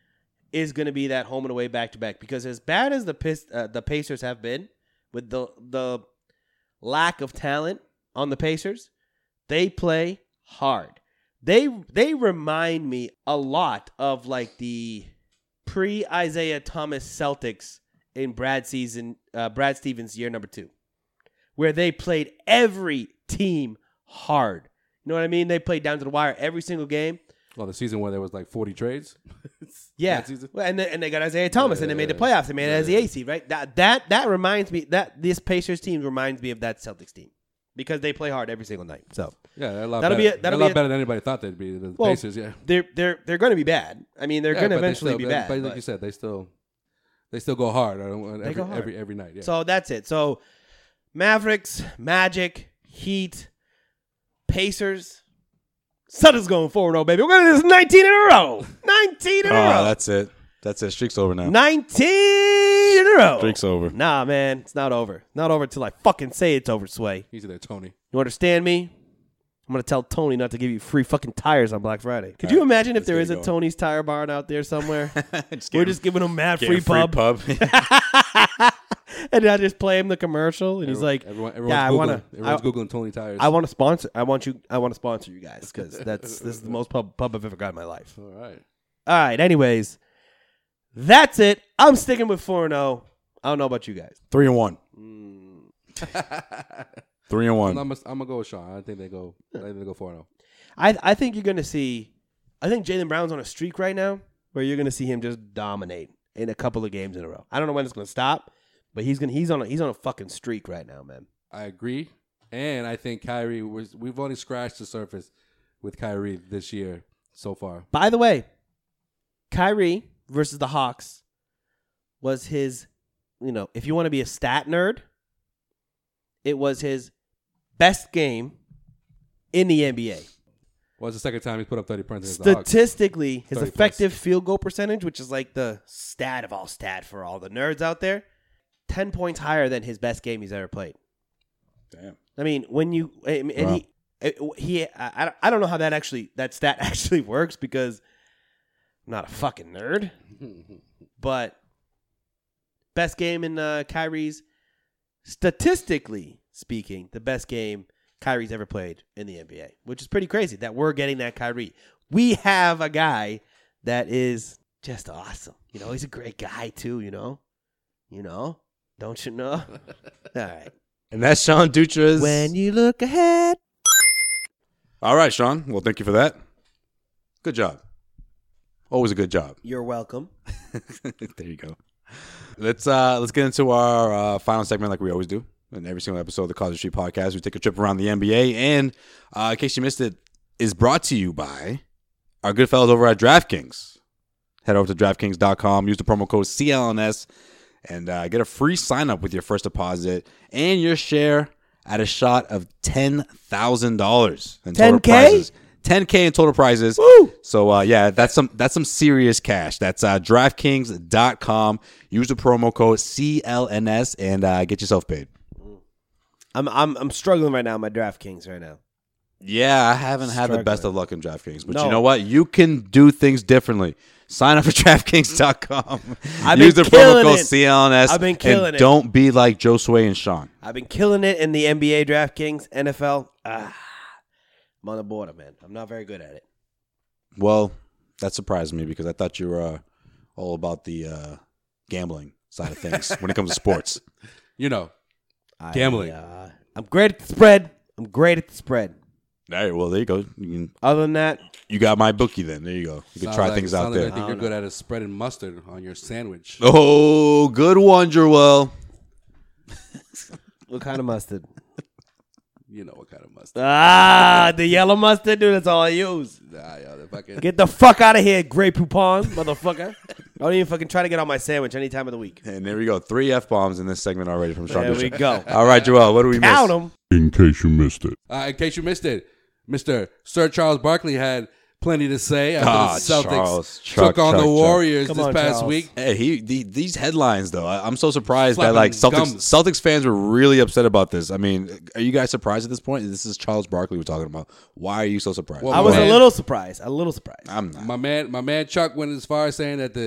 [SPEAKER 5] is going to be that home and away back to back because as bad as the Pist- uh, the Pacers have been with the the lack of talent on the Pacers, they play hard. They they remind me a lot of like the pre-Isaiah Thomas Celtics in Brad season uh, Brad Stevens year number two, where they played every team hard. You know what I mean? They played down to the wire every single game.
[SPEAKER 6] Well, the season where there was like forty trades.
[SPEAKER 5] Yeah, well, and they, and they got Isaiah Thomas, yeah, and they made the playoffs. They made yeah, it as the A C, right? That that that reminds me that this Pacers team reminds me of that Celtics team because they play hard every single night. So
[SPEAKER 6] yeah, they're a lot
[SPEAKER 5] that'll
[SPEAKER 6] better.
[SPEAKER 5] be a, that'll
[SPEAKER 6] they're a lot
[SPEAKER 5] be a,
[SPEAKER 6] better than anybody thought they'd be. The
[SPEAKER 5] well,
[SPEAKER 6] Pacers, yeah,
[SPEAKER 5] they're they're they're going to be bad. I mean, they're
[SPEAKER 6] yeah,
[SPEAKER 5] going to eventually
[SPEAKER 6] still,
[SPEAKER 5] be bad.
[SPEAKER 6] But like
[SPEAKER 5] but
[SPEAKER 6] you said, they still they still go hard. Every,
[SPEAKER 5] they go hard.
[SPEAKER 6] every every night. Yeah.
[SPEAKER 5] So that's it. So Mavericks, Magic, Heat, Pacers. Celtics going four and oh, baby. We're going to do this nineteen in a row. nineteen in a
[SPEAKER 4] oh,
[SPEAKER 5] row.
[SPEAKER 4] That's it. That's it. Streak's over now.
[SPEAKER 5] nineteen in a row.
[SPEAKER 4] Streak's over.
[SPEAKER 5] Nah, man. It's not over. Not over until I fucking say it's over, Sway.
[SPEAKER 6] Easy there, Tony.
[SPEAKER 5] You understand me? I'm going to tell Tony not to give you free fucking tires on Black Friday. Could All you right, imagine if there is a going. Tony's Tire Barn out there somewhere? just We're just giving him mad free, free pub. pub. And I just play him the commercial, and
[SPEAKER 6] everyone,
[SPEAKER 5] he's like,
[SPEAKER 6] everyone, everyone's
[SPEAKER 5] "Yeah, I want to."
[SPEAKER 6] Everyone's googling Tony Tires.
[SPEAKER 5] I want to sponsor. I want you. I want to sponsor you guys because that's this is the most pub, pub I've ever got in my life.
[SPEAKER 6] All right.
[SPEAKER 5] All right. Anyways, that's it. I'm sticking with four and zero. I don't know about you guys.
[SPEAKER 4] Three and one.
[SPEAKER 5] Mm.
[SPEAKER 4] Three and one.
[SPEAKER 6] I'm, I'm gonna go with Sean. I think they go. I think they go four and zero.
[SPEAKER 5] I I think you're gonna see. I think Jaylen Brown's on a streak right now where you're gonna see him just dominate in a couple of games in a row. I don't know when it's gonna stop. But he's gonna he's on a, he's on a fucking streak right now, man.
[SPEAKER 6] I agree, and I think Kyrie was. We've only scratched the surface with Kyrie this year so far.
[SPEAKER 5] By the way, Kyrie versus the Hawks was his. You know, if you want to be a stat nerd, it was his best game in the N B A.
[SPEAKER 6] Well, it's the second time he's put up thirty points.
[SPEAKER 5] Statistically, his effective
[SPEAKER 6] plus.
[SPEAKER 5] field goal percentage, which is like the stat of all stat for all the nerds out there. ten points higher than his best game he's ever played.
[SPEAKER 4] Damn.
[SPEAKER 5] I mean, when you and
[SPEAKER 4] wow.
[SPEAKER 5] he he I, I don't know how that actually that stat actually works because I'm not a fucking nerd. But best game in uh, Kyrie's, statistically speaking, the best game Kyrie's ever played in the N B A, which is pretty crazy that we're getting that Kyrie. We have a guy that is just awesome. You know, he's a great guy too, you know. You know? Don't you know? All right.
[SPEAKER 4] And that's Sean Dutra's.
[SPEAKER 5] When you look ahead.
[SPEAKER 4] All right, Sean. Well, thank you for that. Good job. Always a good job.
[SPEAKER 5] You're welcome.
[SPEAKER 4] There you go. Let's uh, let's get into our uh, final segment like we always do. In every single episode of the Causeway Street Podcast, we take a trip around the N B A. And uh, in case you missed it, is brought to you by our good fellas over at DraftKings. Head over to DraftKings dot com. Use the promo code C L N S. And uh, get a free sign-up with your first deposit and your share at a shot of ten thousand dollars in total
[SPEAKER 5] ten K?
[SPEAKER 4] prizes. ten K in total prizes.
[SPEAKER 5] Woo!
[SPEAKER 4] So, uh, yeah, that's some that's some serious cash. That's uh, DraftKings dot com. Use the promo code C L N S and uh, get yourself paid.
[SPEAKER 5] I'm I'm I'm struggling right now in my DraftKings right now.
[SPEAKER 4] Yeah, I haven't had
[SPEAKER 5] Struggling.
[SPEAKER 4] the best of luck in DraftKings. But
[SPEAKER 5] No.
[SPEAKER 4] you know what? You can do things differently. Sign up for DraftKings dot com.
[SPEAKER 5] I've
[SPEAKER 4] Use
[SPEAKER 5] been
[SPEAKER 4] the promo
[SPEAKER 5] killing
[SPEAKER 4] code
[SPEAKER 5] it.
[SPEAKER 4] C L N S.
[SPEAKER 5] I've been killing
[SPEAKER 4] and
[SPEAKER 5] it.
[SPEAKER 4] Don't be like Joe Sway and Sean.
[SPEAKER 5] I've been killing it in the N B A, DraftKings, N F L. Ah, I'm on the border, man. I'm not very good at it.
[SPEAKER 4] Well, that surprised me because I thought you were uh, all about the uh, gambling side of things when it comes to sports.
[SPEAKER 6] You know,
[SPEAKER 5] I,
[SPEAKER 6] gambling.
[SPEAKER 5] uh, I'm great at the spread. I'm great at the spread.
[SPEAKER 4] All right, well, there you go. You, can,
[SPEAKER 5] Other than that,
[SPEAKER 4] you got my bookie then. There you go. You can
[SPEAKER 6] Sounds
[SPEAKER 4] try
[SPEAKER 6] like-
[SPEAKER 4] things out
[SPEAKER 6] sounds like
[SPEAKER 4] there.
[SPEAKER 6] I think you're good at is spreading mustard on your sandwich.
[SPEAKER 4] Oh, good one, Joel.
[SPEAKER 5] what kind of mustard?
[SPEAKER 6] You know what kind of mustard.
[SPEAKER 5] Ah, the yellow mustard, dude. That's all I use.
[SPEAKER 6] Nah, yo, the fucking
[SPEAKER 5] Get the fuck out of here, Grey Poupon, motherfucker. Don't even fucking try to get on my sandwich any time of the week.
[SPEAKER 4] And there we go. Three F-bombs in this segment already from Sean
[SPEAKER 5] There
[SPEAKER 4] Dutra.
[SPEAKER 5] we go.
[SPEAKER 4] All right, Joel, what do we
[SPEAKER 5] Count
[SPEAKER 4] miss?
[SPEAKER 5] them.
[SPEAKER 2] In case you missed it.
[SPEAKER 6] Uh, in case you missed it, Mister Sir Charles Barkley had plenty to say after
[SPEAKER 4] Ah,
[SPEAKER 6] the Celtics
[SPEAKER 4] Charles. Chuck,
[SPEAKER 6] took on
[SPEAKER 4] Chuck,
[SPEAKER 6] the
[SPEAKER 4] Chuck.
[SPEAKER 6] Warriors
[SPEAKER 5] Come
[SPEAKER 6] this
[SPEAKER 5] on,
[SPEAKER 6] past
[SPEAKER 5] Charles.
[SPEAKER 6] week.
[SPEAKER 4] Hey, he the, these headlines though. I, I'm so surprised
[SPEAKER 6] Slapping
[SPEAKER 4] that like Celtics
[SPEAKER 6] gums.
[SPEAKER 4] Celtics fans were really upset about this. I mean, are you guys surprised at this point? This is Charles Barkley we're talking about. Why are you so surprised?
[SPEAKER 6] Well,
[SPEAKER 5] I was
[SPEAKER 6] man.
[SPEAKER 5] a little surprised. A little surprised.
[SPEAKER 4] I'm not.
[SPEAKER 6] My man, my man Chuck went as far as saying that the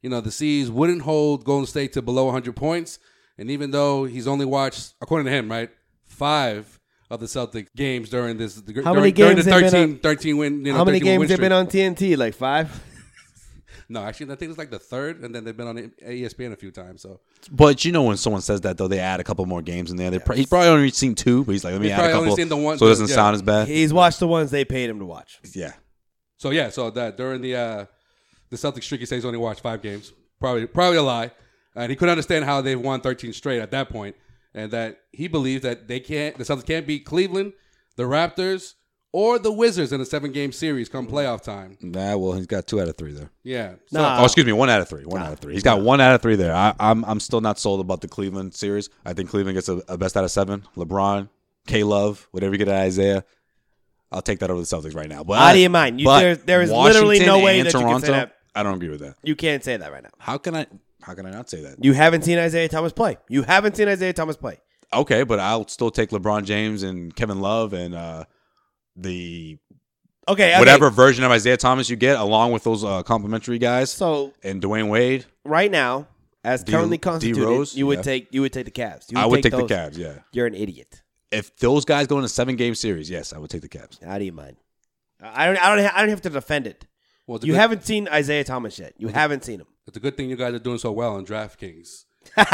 [SPEAKER 6] you know, the C's wouldn't hold Golden State to below one hundred points. And even though he's only watched, according to him, right, five of the Celtic games during this, during,
[SPEAKER 5] How many
[SPEAKER 6] during the
[SPEAKER 5] games they've been
[SPEAKER 6] thirteen,
[SPEAKER 5] on-
[SPEAKER 6] thirteen win, you know,
[SPEAKER 5] How many
[SPEAKER 6] thirteen win
[SPEAKER 5] games have
[SPEAKER 6] streak.
[SPEAKER 5] been on T N T? Like five?
[SPEAKER 6] No, actually, I think it's like the third, and then they've been on E S P N a few times. So,
[SPEAKER 4] But you know when someone says that though, they add a couple more games in there. They pro- he's probably only seen two, but he's like, let me
[SPEAKER 6] He's
[SPEAKER 4] add a
[SPEAKER 6] probably only
[SPEAKER 4] couple,
[SPEAKER 6] seen the one-
[SPEAKER 4] so it doesn't
[SPEAKER 6] yeah.
[SPEAKER 4] sound as bad.
[SPEAKER 5] He's watched the ones they paid him to watch.
[SPEAKER 4] Yeah,
[SPEAKER 6] so yeah, so that during the uh, the Celtic streak, he says he's only watched five games. Probably, probably a lie, and he couldn't understand how they've won thirteen straight at that point, and that he believes that they can't, the Celtics can't beat Cleveland, the Raptors, or the Wizards in a seven-game series come playoff time.
[SPEAKER 4] nah. Well, he's got two out of three there.
[SPEAKER 6] Yeah, so,
[SPEAKER 5] Nah.
[SPEAKER 4] Oh, excuse me, one out of three. One out of three. He's got one out of three there. I, I'm I'm still not sold about the Cleveland series. I think Cleveland gets a, a best out of seven. LeBron, K Love, whatever you get at Isaiah, I'll take that over the Celtics right now. But
[SPEAKER 5] Out of your mind. You-
[SPEAKER 4] but
[SPEAKER 5] there- there is literally no
[SPEAKER 4] Washington
[SPEAKER 5] way
[SPEAKER 4] and
[SPEAKER 5] that you can
[SPEAKER 4] Toronto,
[SPEAKER 5] say that.
[SPEAKER 4] I don't agree with that.
[SPEAKER 5] You can't say that right now.
[SPEAKER 4] How can I? How can I not say that?
[SPEAKER 5] You haven't seen Isaiah Thomas play. You haven't seen Isaiah Thomas play.
[SPEAKER 4] Okay, but I'll still take LeBron James and Kevin Love and uh, the
[SPEAKER 5] Okay, okay.
[SPEAKER 4] whatever version of Isaiah Thomas you get, along with those uh, complimentary guys
[SPEAKER 5] So
[SPEAKER 4] and Dwayne Wade.
[SPEAKER 5] right now, as
[SPEAKER 4] D-
[SPEAKER 5] currently
[SPEAKER 4] D
[SPEAKER 5] constituted,
[SPEAKER 4] Rose,
[SPEAKER 5] you would
[SPEAKER 4] yeah.
[SPEAKER 5] take you would take the Cavs. You
[SPEAKER 4] I would take
[SPEAKER 5] those.
[SPEAKER 4] the Cavs. Yeah,
[SPEAKER 5] You're an idiot.
[SPEAKER 4] if those guys go in a seven game series, yes, I would take the Cavs.
[SPEAKER 5] Out of your mind. I don't. I don't. I don't have to defend it.
[SPEAKER 6] well, it's a
[SPEAKER 5] You
[SPEAKER 6] good,
[SPEAKER 5] haven't seen Isaiah Thomas yet. You haven't seen him.
[SPEAKER 6] It's a good thing you guys are doing so well on DraftKings.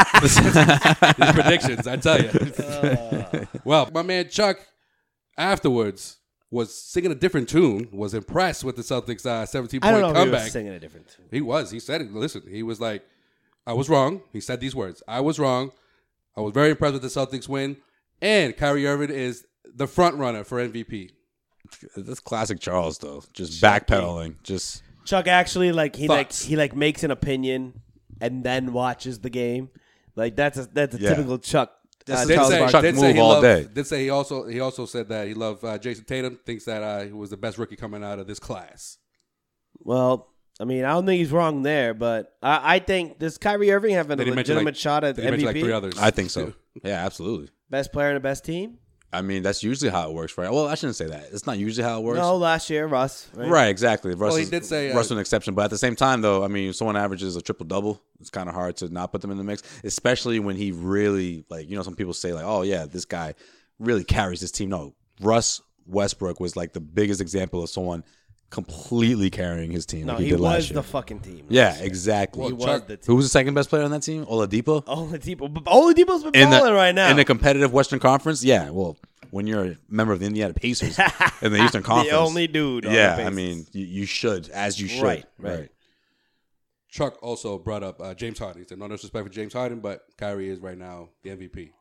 [SPEAKER 6] These predictions, I tell you. Well, my man Chuck, afterwards, was singing a different tune. Was impressed with the Celtics' uh, seventeen
[SPEAKER 5] I don't
[SPEAKER 6] point
[SPEAKER 5] know if he
[SPEAKER 6] comeback.
[SPEAKER 5] was singing a different tune.
[SPEAKER 6] He was. He said it. Listen, he was like, I was wrong. He said these words. I was wrong. I was very impressed with the Celtics win. And Kyrie Irving is the front runner for M V P.
[SPEAKER 4] That's classic Charles, though. Just backpedaling. Just
[SPEAKER 5] Chuck actually like he
[SPEAKER 6] Thoughts?
[SPEAKER 5] like he like makes an opinion and then watches the game. Like that's a that's a
[SPEAKER 4] Yeah.
[SPEAKER 5] typical Chuck. Uh,
[SPEAKER 6] Did
[SPEAKER 5] Charles
[SPEAKER 6] say,
[SPEAKER 5] Barkley.
[SPEAKER 4] Chuck
[SPEAKER 6] did
[SPEAKER 4] move
[SPEAKER 6] say he
[SPEAKER 4] all
[SPEAKER 6] loved,
[SPEAKER 4] day.
[SPEAKER 6] Did say he also he also said that he loved uh, Jason Tatum. Thinks that uh, he was the best rookie coming out of this class.
[SPEAKER 5] Well, I mean, I don't think he's wrong there, but I, I think does Kyrie Irving have a
[SPEAKER 6] Did he mention,
[SPEAKER 5] legitimate
[SPEAKER 6] like-
[SPEAKER 5] shot at
[SPEAKER 6] Did he
[SPEAKER 5] M V
[SPEAKER 6] mention
[SPEAKER 5] P?
[SPEAKER 6] like three others?
[SPEAKER 4] I think so. Yeah, absolutely.
[SPEAKER 5] Best player in the best team?
[SPEAKER 4] I mean, that's usually how it works, right? Well, I shouldn't say that. It's not usually how it works.
[SPEAKER 5] No, last year Russ. Right.
[SPEAKER 4] Right, exactly. Russ
[SPEAKER 6] Well, he
[SPEAKER 4] is-
[SPEAKER 6] did say, uh,
[SPEAKER 4] Russ was an exception, but at the same time, though, I mean, if someone averages a triple double, it's kind of hard to not put them in the mix, especially when he really, like, you know, some people say, like, oh, yeah, this guy really carries this team. No, Russ Westbrook was like the biggest example of someone completely carrying his team.
[SPEAKER 5] No,
[SPEAKER 4] like he,
[SPEAKER 5] he
[SPEAKER 4] did last
[SPEAKER 5] was
[SPEAKER 4] year.
[SPEAKER 5] the fucking team.
[SPEAKER 4] Yeah, exactly.
[SPEAKER 5] He was
[SPEAKER 6] Chuck-
[SPEAKER 5] the team.
[SPEAKER 4] Who was the second best player on that team? Oladipo?
[SPEAKER 5] Oladipo. But Oladipo's been
[SPEAKER 4] in
[SPEAKER 5] balling
[SPEAKER 4] the,
[SPEAKER 5] right now.
[SPEAKER 4] in the competitive Western Conference? Yeah, well, when you're a member of the Indiana Pacers in the Eastern Conference.
[SPEAKER 5] the only dude. on
[SPEAKER 4] Yeah,
[SPEAKER 5] the
[SPEAKER 4] I
[SPEAKER 5] Pacers.
[SPEAKER 4] mean, you, you should, as you should.
[SPEAKER 5] Right, right.
[SPEAKER 6] Chuck also brought up uh, James Harden. He said, no disrespect for James Harden, but Kyrie is right now the M V P.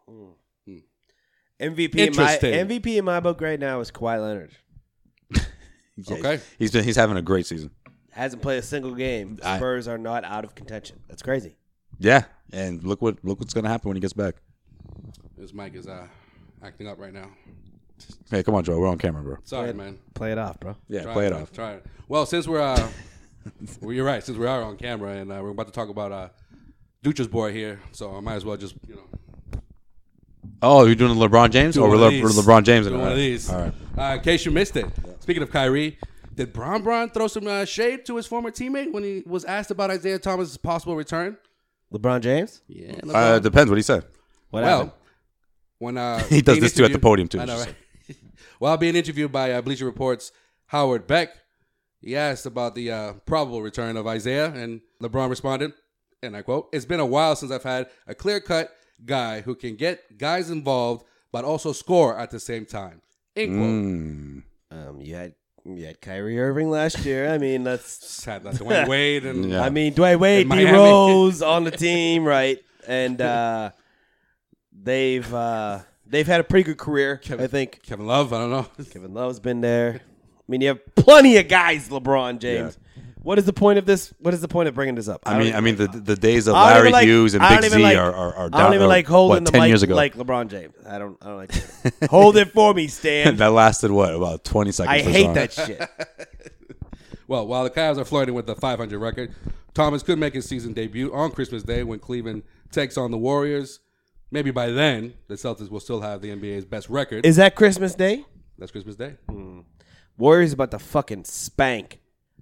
[SPEAKER 5] M V P in my
[SPEAKER 6] Interesting.
[SPEAKER 5] M V P in my book right now is Kawhi Leonard.
[SPEAKER 4] Yeah,
[SPEAKER 6] Okay.
[SPEAKER 4] He's been he's having a great season.
[SPEAKER 5] Hasn't played a single game.
[SPEAKER 4] I-
[SPEAKER 5] Spurs are not out of contention. That's crazy.
[SPEAKER 4] Yeah, and look what look what's gonna happen when he gets back.
[SPEAKER 6] His mic is uh, acting up right now.
[SPEAKER 4] Hey, come on, Joe. We're on camera, bro.
[SPEAKER 6] Sorry, man.
[SPEAKER 5] Play it off, bro.
[SPEAKER 4] Yeah,
[SPEAKER 6] Try
[SPEAKER 4] play it
[SPEAKER 6] man.
[SPEAKER 4] off.
[SPEAKER 6] Try it. Well, since we're, uh, well, you're right. Since we are on camera and uh, we're about to talk about uh, Dutra's boy here, so I might as well just, you know,
[SPEAKER 4] Oh, you're doing the LeBron James,
[SPEAKER 6] do
[SPEAKER 4] or
[SPEAKER 6] one
[SPEAKER 4] we're
[SPEAKER 6] of
[SPEAKER 4] Le-
[SPEAKER 6] these.
[SPEAKER 4] we're LeBron James?
[SPEAKER 6] Do
[SPEAKER 4] in it?
[SPEAKER 6] one of these.
[SPEAKER 4] All right.
[SPEAKER 6] Uh, in case you missed it, speaking of Kyrie, did Bron Bron throw some uh, shade to his former teammate when he was asked about Isaiah Thomas' possible return?
[SPEAKER 5] LeBron James?
[SPEAKER 6] Yeah.
[SPEAKER 4] Uh,
[SPEAKER 6] LeBron.
[SPEAKER 4] depends what he said.
[SPEAKER 5] What
[SPEAKER 6] well,
[SPEAKER 5] happened?
[SPEAKER 6] when uh,
[SPEAKER 4] He does
[SPEAKER 6] being
[SPEAKER 4] this too at the
[SPEAKER 6] interviewed-
[SPEAKER 4] podium, too.
[SPEAKER 6] I know,
[SPEAKER 4] Just-
[SPEAKER 6] right? While being interviewed by uh, Bleacher Report's Howard Beck, he asked about the uh, probable return of Isaiah, and LeBron responded, and I quote, "It's been a while since I've had a clear-cut guy who can get guys involved but also score at the same time." End quote.
[SPEAKER 4] Mm.
[SPEAKER 5] Um, you had you had Kyrie Irving last year. I mean, that's.
[SPEAKER 6] Just had that Dwayne Wade and
[SPEAKER 4] Yeah.
[SPEAKER 5] I mean, Dwayne Wade,
[SPEAKER 6] In
[SPEAKER 5] D
[SPEAKER 6] Miami.
[SPEAKER 5] Rose on the team, right? And uh, they've uh, they've had a pretty good career.
[SPEAKER 6] Kevin-
[SPEAKER 5] I think
[SPEAKER 6] Kevin Love. I don't know.
[SPEAKER 5] Kevin Love's been there. I mean, you have plenty of guys. LeBron James. What is the point of this? What is the point of bringing this up?
[SPEAKER 4] I
[SPEAKER 5] don't
[SPEAKER 4] mean,
[SPEAKER 5] even-
[SPEAKER 4] I mean, the the days of
[SPEAKER 5] I don't
[SPEAKER 4] Larry
[SPEAKER 5] even like-
[SPEAKER 4] Hughes and
[SPEAKER 5] I don't
[SPEAKER 4] Big
[SPEAKER 5] even
[SPEAKER 4] Z
[SPEAKER 5] like-
[SPEAKER 4] are are, are
[SPEAKER 5] I
[SPEAKER 4] down.
[SPEAKER 5] don't even
[SPEAKER 4] are,
[SPEAKER 5] like holding
[SPEAKER 4] what,
[SPEAKER 5] the
[SPEAKER 4] ten
[SPEAKER 5] mic
[SPEAKER 4] years ago.
[SPEAKER 5] like LeBron James. I don't. I don't like it. Hold it for me, Stan.
[SPEAKER 4] that lasted what about twenty seconds?
[SPEAKER 5] I
[SPEAKER 4] or
[SPEAKER 5] hate
[SPEAKER 4] so.
[SPEAKER 5] that shit.
[SPEAKER 6] Well, while the Cavs are flirting with the five hundred record, Thomas could make his season debut on Christmas Day when Cleveland takes on the Warriors. Maybe by then, the Celtics will still have the N B A's best record.
[SPEAKER 5] Is that Christmas Day?
[SPEAKER 6] That's Christmas Day.
[SPEAKER 5] Warriors about to fucking spank